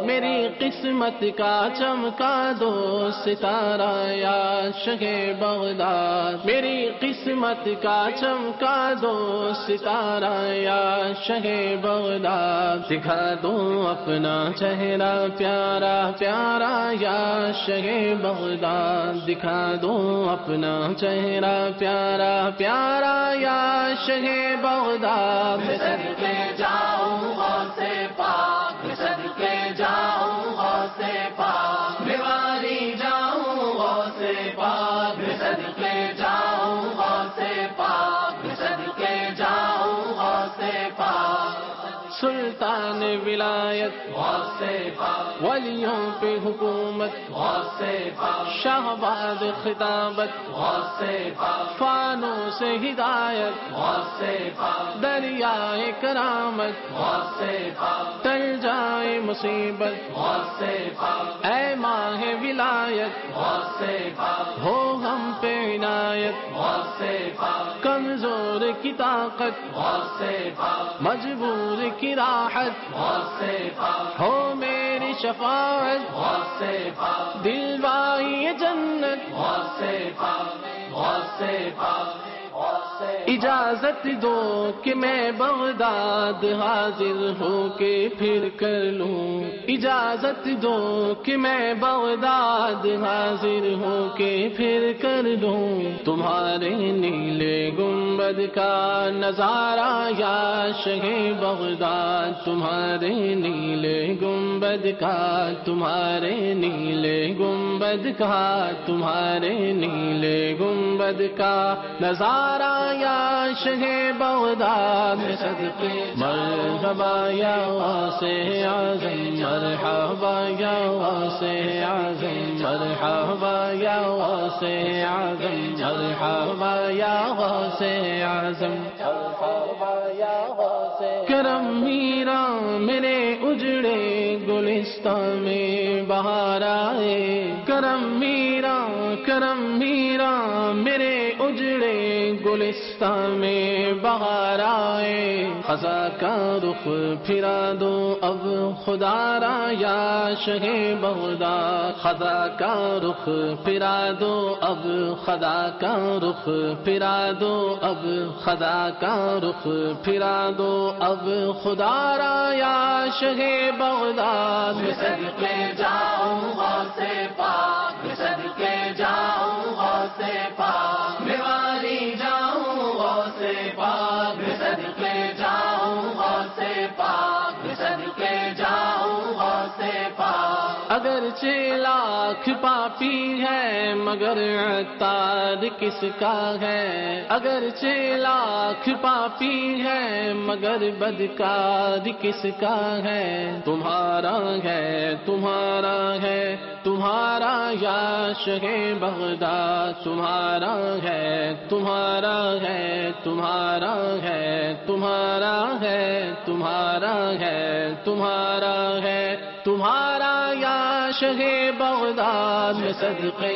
Speaker 7: میری قسمت کا چمکا دو ستارہ یا شہ بغداد، میری قسمت کا چمکا دو ستارہ یا شہ بغداد، دکھا دو اپنا چہرہ پیارا پیارا یا شہ بغداد، دکھا دو اپنا چہرہ پیارا پیارا یا شہ بغداد، میں صدقے جاؤں غوث پاک، میں صدقے جاؤں غوث پاک، میں والی جاؤں غوث پاک، میں صدقے جاؤں غوث پاک، میں صدقے جاؤں غوث پاک، سلطان ولایت غوث پاک، ولیوں پہ حکومت غوث پاک، شہباز خطابت غوث پاک، فانوس ہدایت غوث پاک، دریائے کرامت غوث پاک، ٹل جائے مصیبت غوث پاک، اے ماہ ولایت غوث پاک، ہو ہم پہ عنایت غوث پاک، کمزور کی طاقت غوث پاک، مجبور کی راحت غوث پاک، ہو میری شفاعت غوث پاک، دلوائی جنت غوث پاک، غوث پاک، اجازت دو کہ میں بغداد حاضر ہو کے پھر کر لوں، اجازت دو کہ میں بغداد حاضر ہو کے پھر کر لوں، تمہارے نیلے گنبد کا نظارہ یا شہ بغداد، تمہارے نیلے گنبد کا، تمہارے نیلے گنبد کا، تمہارے نیلے گنبد کا نظارہ یا شہ بغداد، میں صدقے مرحبا یا غوث اعظم، مرحبا یا غوث اعظم، مرحبا یا غوث اعظم، مرحبا یا غوث اعظم، مرحبا یا غوث اعظم، کرم میرا میرے اجڑے گلستان میں بہار آئے، کرم میرا کرم میرا میرے اجڑے گلستان میں بہار آئے، خزاں کا رخ پھرا دو اب خدا را یا شہ بغداد، خزاں کا رخ پھرا دو اب خدا کا رخ پھرا دو اب خدا کا رخ پھرا دو اب خدا را یا شہ بغداد، میں صدقے جاؤں غوث پاک، میں صدقے جاؤں غوث پاک، میں والی جاؤں غوث پاک، میں صدقے جاؤں غوث پاک، میں صدقے جاؤں غوث پاک، اگر چھ لاکھ پاپی ہے مگر عطار کس کا ہے، اگر چھ لاکھ پاپی ہے مگر بدکار کس کا ہے، تمہارا ہے تمہارا ہے تمہارا یا شہ بغداد، تمہارا ہے تمہارا ہے تمہارا ہے تمہارا ہے تمہارا ہے تمہارا ہے تمہارا یا شہ بغداد، میں صدقے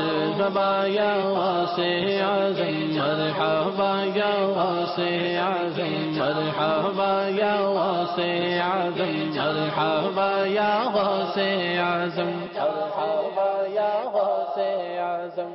Speaker 7: مرحبا یا غوث اعظم، مرحبا یا غوث اعظم، مرحبا یا غوث اعظم، مرحبا یا غوث اعظم، مرحبا یا غوث اعظم،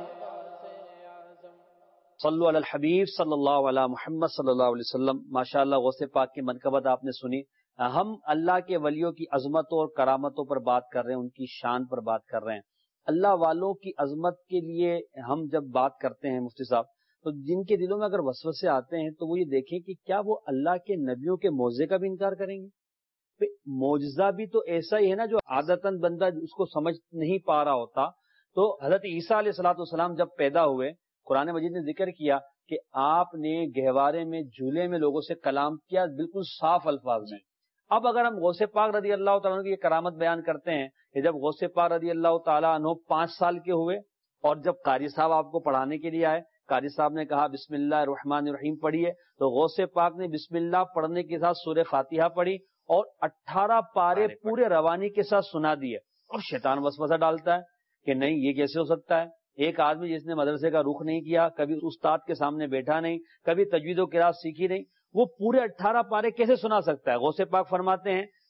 Speaker 2: صلو علی الحبیب صلی اللہ علیہ محمد صلی اللہ علیہ وسلم۔ ماشاءاللہ غوث پاک کی منقبت آپ نے سنی۔ ہم اللہ کے ولیوں کی عظمتوں اور کرامتوں پر بات کر رہے ہیں، ان کی شان پر بات کر رہے ہیں۔ اللہ والوں کی عظمت کے لیے ہم جب بات کرتے ہیں مفتی صاحب، تو جن کے دلوں میں اگر وسوسے آتے ہیں تو وہ یہ دیکھیں کہ کیا وہ اللہ کے نبیوں کے معجزے کا بھی انکار کریں گے؟ معجزہ بھی تو ایسا ہی ہے نا جو عادتاً بندہ اس کو سمجھ نہیں پا رہا ہوتا۔ تو حضرت عیسیٰ علیہ الصلوۃ والسلام جب پیدا ہوئے، قرآن مجید نے ذکر کیا کہ آپ نے گہوارے میں جھولے میں لوگوں سے کلام کیا، بالکل صاف الفاظ میں۔ اب اگر ہم غوث پاک رضی اللہ تعالیٰ عنہ کی یہ کرامت بیان کرتے ہیں کہ جب غوث پاک رضی اللہ تعالیٰ عنہ پانچ سال کے ہوئے اور جب قاری صاحب آپ کو پڑھانے کے لیے آئے، قاری صاحب نے کہا بسم اللہ الرحمن الرحیم پڑھیے، تو غوث پاک نے بسم اللہ پڑھنے کے ساتھ سورہ فاتحہ پڑھی اور اٹھارہ پارے پورے روانی کے ساتھ سنا دیے۔ اور شیطان وسوسہ ڈالتا ہے کہ نہیں یہ کیسے ہو سکتا ہے، ایک آدمی جس نے مدرسے کا رخ نہیں کیا، کبھی استاد کے سامنے بیٹھا نہیں، کبھی تجوید و قرات سیکھی نہیں، وہ پورے اٹھارہ پارے کیسے سنا سکتا ہے؟ غوث پاک فرماتے ہیں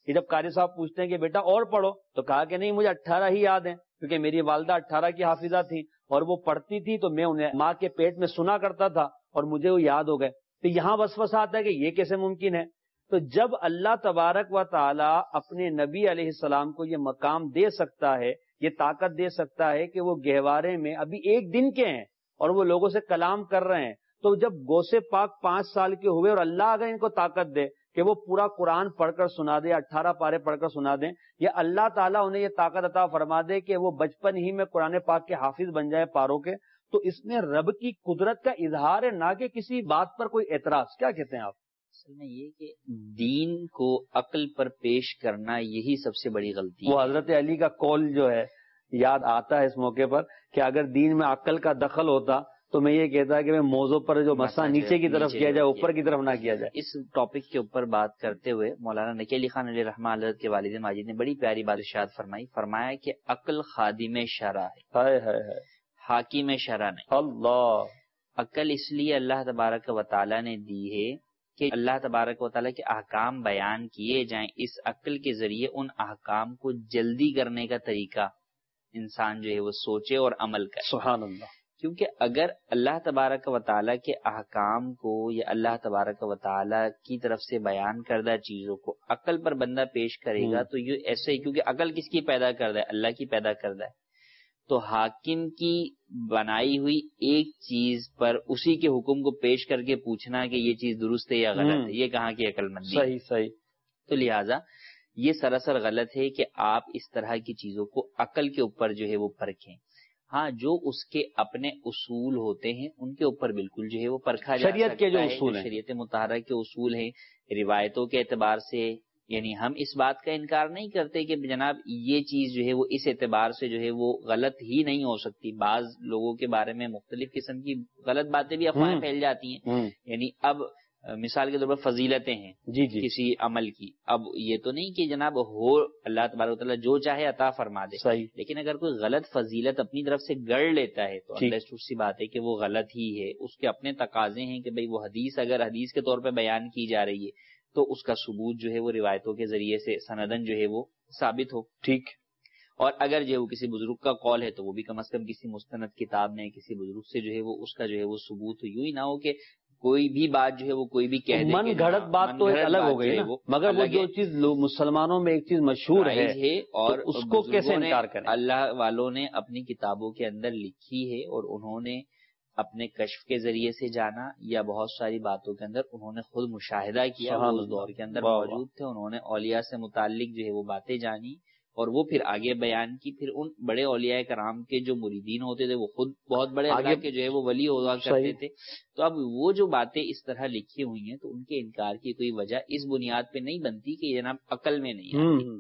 Speaker 2: کہ جب قاری صاحب پوچھتے ہیں کہ بیٹا اور پڑھو، تو کہا کہ نہیں مجھے اٹھارہ ہی یاد ہیں، کیونکہ میری والدہ اٹھارہ کی حافظہ تھی اور وہ پڑھتی تھی تو میں انہیں ماں کے پیٹ میں سنا کرتا تھا اور مجھے وہ یاد ہو گئے۔ تو یہاں وسوسہ آتا ہے کہ یہ کیسے ممکن ہے؟ تو جب اللہ تبارک و تعالی اپنے نبی علیہ السلام کو یہ مقام دے سکتا ہے، یہ طاقت دے سکتا ہے کہ وہ گہوارے میں ابھی ایک دن کے ہیں اور وہ لوگوں سے کلام کر رہے ہیں، تو جب غوث پاک پانچ سال کے ہوئے اور اللہ اگر ان کو طاقت دے کہ وہ پورا قرآن پڑھ کر سنا دے، اٹھارہ پارے پڑھ کر سنا دیں، یا اللہ تعالیٰ انہیں یہ طاقت عطا فرما دے کہ وہ بچپن ہی میں قرآن پاک کے حافظ بن جائے پاروں کے، تو اس میں رب کی قدرت کا اظہار ہے، نہ کہ کسی بات پر کوئی اعتراض۔ کیا کہتے ہیں آپ؟
Speaker 3: اصل میں یہ کہ دین کو عقل پر پیش کرنا یہی سب سے بڑی غلطی ہے۔
Speaker 2: وہ حضرت علی کا قول جو ہے یاد آتا ہے اس موقع پر کہ اگر دین میں عقل کا دخل ہوتا تو میں یہ کہتا کہ میں موضوع پر جو مسا نیچے کی طرف کیا جائے، اوپر کی طرف نہ کیا جائے۔
Speaker 3: اس ٹاپک کے اوپر بات کرتے ہوئے مولانا نقی علی خان علیہ رحمہ حضرت کے والد ماجد نے بڑی پیاری بات ارشاد فرمائی، فرمایا کہ عقل خادم شرع ہے،
Speaker 2: ہائے ہائے ہائے،
Speaker 3: حاکم شرع نہیں۔
Speaker 2: اللہ،
Speaker 3: عقل اس لیے اللہ تبارک و تعالیٰ نے دی ہے کہ اللہ تبارک و تعالیٰ کے احکام بیان کیے جائیں، اس عقل کے ذریعے ان احکام کو جلدی کرنے کا طریقہ انسان جو ہے وہ سوچے اور عمل کرے۔
Speaker 2: سبحان اللہ۔
Speaker 3: کیونکہ اگر اللہ تبارک و تعالیٰ کے احکام کو یا اللہ تبارک و تعالیٰ کی طرف سے بیان کردہ چیزوں کو عقل پر بندہ پیش کرے گا تو یہ ایسے ہی، کیونکہ عقل کس کی پیدا کردہ ہے؟ اللہ کی پیدا کردہ ہے۔ تو حاکم کی بنائی ہوئی ایک چیز پر اسی کے حکم کو پیش کر کے پوچھنا کہ یہ چیز درست ہے یا غلط ہے، یہ کہاں کی عقل مندی؟
Speaker 2: صحیح صحیح۔
Speaker 3: تو لہٰذا یہ سراسر غلط ہے کہ آپ اس طرح کی چیزوں کو عقل کے اوپر جو ہے وہ پرکھیں۔ ہاں، جو اس کے اپنے اصول ہوتے ہیں ان کے اوپر بالکل جو ہے وہ پرکھا جا
Speaker 2: شریعت کے جو اصول ہیں،
Speaker 3: شریعت مطہرہ کے اصول ہیں، روایتوں کے اعتبار سے، یعنی ہم اس بات کا انکار نہیں کرتے کہ جناب یہ چیز جو ہے وہ اس اعتبار سے جو ہے وہ غلط ہی نہیں ہو سکتی۔ بعض لوگوں کے بارے میں مختلف قسم کی غلط باتیں بھی افواہیں پھیل جاتی ہیں، یعنی اب مثال کے طور پر فضیلتیں ہیں
Speaker 2: جی جی
Speaker 3: کسی عمل کی، اب یہ تو نہیں کہ جناب ہو اللہ تبارک و تعالیٰ جو چاہے عطا فرما دے،
Speaker 2: صحیح،
Speaker 3: لیکن اگر کوئی غلط فضیلت اپنی طرف سے گڑ لیتا ہے تو انڈرسٹوڈ سی بات ہے کہ وہ غلط ہی ہے، اس کے اپنے تقاضے ہیں کہ بھئی وہ حدیث اگر حدیث کے طور پہ بیان کی جا رہی ہے تو اس کا ثبوت جو ہے وہ روایتوں کے ذریعے سے سندن جو ہے وہ ثابت ہو،
Speaker 2: ٹھیک۔
Speaker 3: اور اگر جو ہے وہ کسی بزرگ کا قول ہے تو وہ بھی کم از کم کسی مستند کتاب میں کسی بزرگ سے جو ہے وہ اس کا جو ہے وہ ثبوت ہو، یوں ہی نہ ہو کہ کوئی بھی بات جو ہے وہ کوئی بھی کہہ دے،
Speaker 2: من گھڑت بات تو ایک الگ ہو گئی نا، مگر وہ جو چیز مسلمانوں میں ایک چیز مشہور ہے
Speaker 3: اور
Speaker 2: اس کو کیسے انکار کریں؟
Speaker 3: اللہ والوں نے اپنی کتابوں کے اندر لکھی ہے اور انہوں نے اپنے کشف کے ذریعے سے جانا یا بہت ساری باتوں کے اندر انہوں نے خود مشاہدہ کیا، وہ اس دور کے اندر موجود تھے، انہوں نے اولیاء سے متعلق جو ہے وہ باتیں جانی اور وہ پھر آگے بیان کی، پھر ان بڑے اولیاء کرام کے جو مریدین ہوتے تھے وہ خود بہت بڑے اللہ کے جو ہے وہ ولی ہوا کرتے تھے، تو اب وہ جو باتیں اس طرح لکھی ہوئی ہیں تو ان کے انکار کی کوئی وجہ اس بنیاد پہ نہیں بنتی کہ جناب عقل میں نہیں آتی۔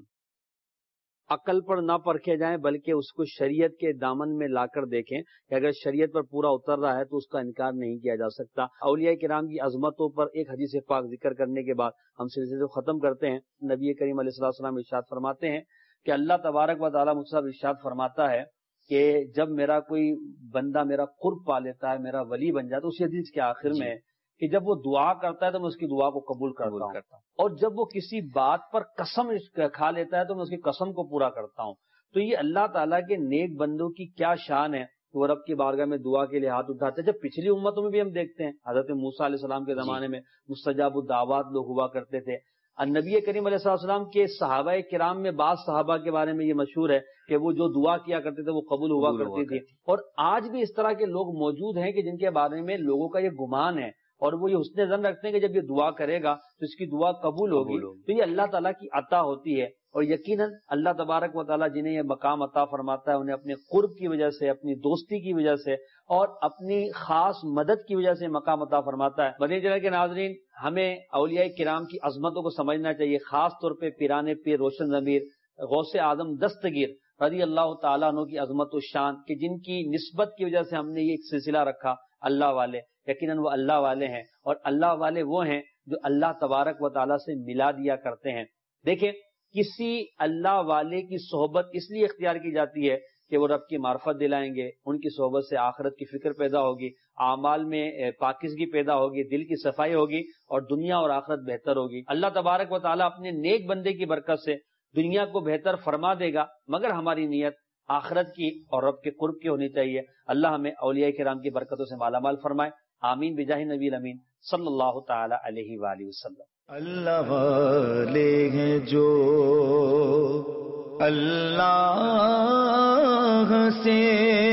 Speaker 2: عقل پر نہ پرکھے جائیں بلکہ اس کو شریعت کے دامن میں لا کر دیکھیں کہ اگر شریعت پر پورا اتر رہا ہے تو اس کا انکار نہیں کیا جا سکتا۔ اولیاء کرام کی عظمتوں پر ایک حدیث پاک ذکر کرنے کے بعد ہم سلسلے کو ختم کرتے ہیں۔ نبی کریم علیہ الصلوۃ والسلام ارشاد فرماتے ہیں کہ اللہ تبارک و تعالیٰ مجھ سے ارشاد فرماتا ہے کہ جب میرا کوئی بندہ میرا قرب پا لیتا ہے، میرا ولی بن جاتا ہے، اسی حدیث کے آخر
Speaker 3: جی.
Speaker 2: میں کہ جب وہ دعا کرتا ہے تو میں اس کی دعا کو قبول کرتا ہوں، اور جب وہ کسی بات پر قسم کھا لیتا ہے تو میں اس کی قسم کو پورا کرتا ہوں۔ تو یہ اللہ تعالیٰ کے نیک بندوں کی کیا شان ہے، وہ رب کی بارگاہ میں دعا کے لیے ہاتھ اٹھاتے ہیں۔ جب پچھلی امتوں میں بھی ہم دیکھتے ہیں، حضرت موسیٰ علیہ السلام کے زمانے میں مستجاب الدعوات لوگ ہوا کرتے تھے۔ نبی کریم علیہ السلام کے صحابہ کرام میں بعض صحابہ کے بارے میں یہ مشہور ہے کہ وہ جو دعا کیا کرتے تھے وہ قبول ہوا کرتی تھی، اور آج بھی اس طرح کے لوگ موجود ہیں کہ جن کے بارے میں لوگوں کا یہ گمان ہے اور وہ یہ حسن ظن رکھتے ہیں کہ جب یہ دعا کرے گا تو اس کی دعا قبول ہوگی۔ تو یہ اللہ تعالیٰ کی عطا ہوتی ہے، اور یقیناً اللہ تبارک و تعالیٰ جنہیں یہ مقام عطا فرماتا ہے انہیں اپنے قرب کی وجہ سے، اپنی دوستی کی وجہ سے اور اپنی خاص مدد کی وجہ سے مقام عطا فرماتا ہے۔ مدنی چینل کے ناظرین، ہمیں اولیاء کرام کی عظمتوں کو سمجھنا چاہیے، خاص طور پہ پیران پیر روشن ضمیر غوث اعظم دستگیر رضی اللہ تعالیٰ عنہ کی عظمت و شان، کہ جن کی نسبت کی وجہ سے ہم نے یہ ایک سلسلہ رکھا اللہ والے۔ یقیناً وہ اللہ والے ہیں، اور اللہ والے وہ ہیں جو اللہ تبارک و تعالیٰ سے ملا دیا کرتے ہیں۔ دیکھیں، کسی اللہ والے کی صحبت اس لیے اختیار کی جاتی ہے کہ وہ رب کی معرفت دلائیں گے، ان کی صحبت سے آخرت کی فکر پیدا ہوگی، اعمال میں پاکیزگی پیدا ہوگی، دل کی صفائی ہوگی اور دنیا اور آخرت بہتر ہوگی۔ اللہ تبارک و تعالیٰ اپنے نیک بندے کی برکت سے دنیا کو بہتر فرما دے گا، مگر ہماری نیت آخرت کی اور رب کے قرب کی ہونی چاہیے۔ اللہ ہمیں اولیاء کرام کی برکتوں سے مالا مال فرمائے، آمین بجاہ نبی الامین صلی اللہ تعالی علیہ وآلہ وسلم۔
Speaker 1: اللہ والے ہیں جو اللہ سے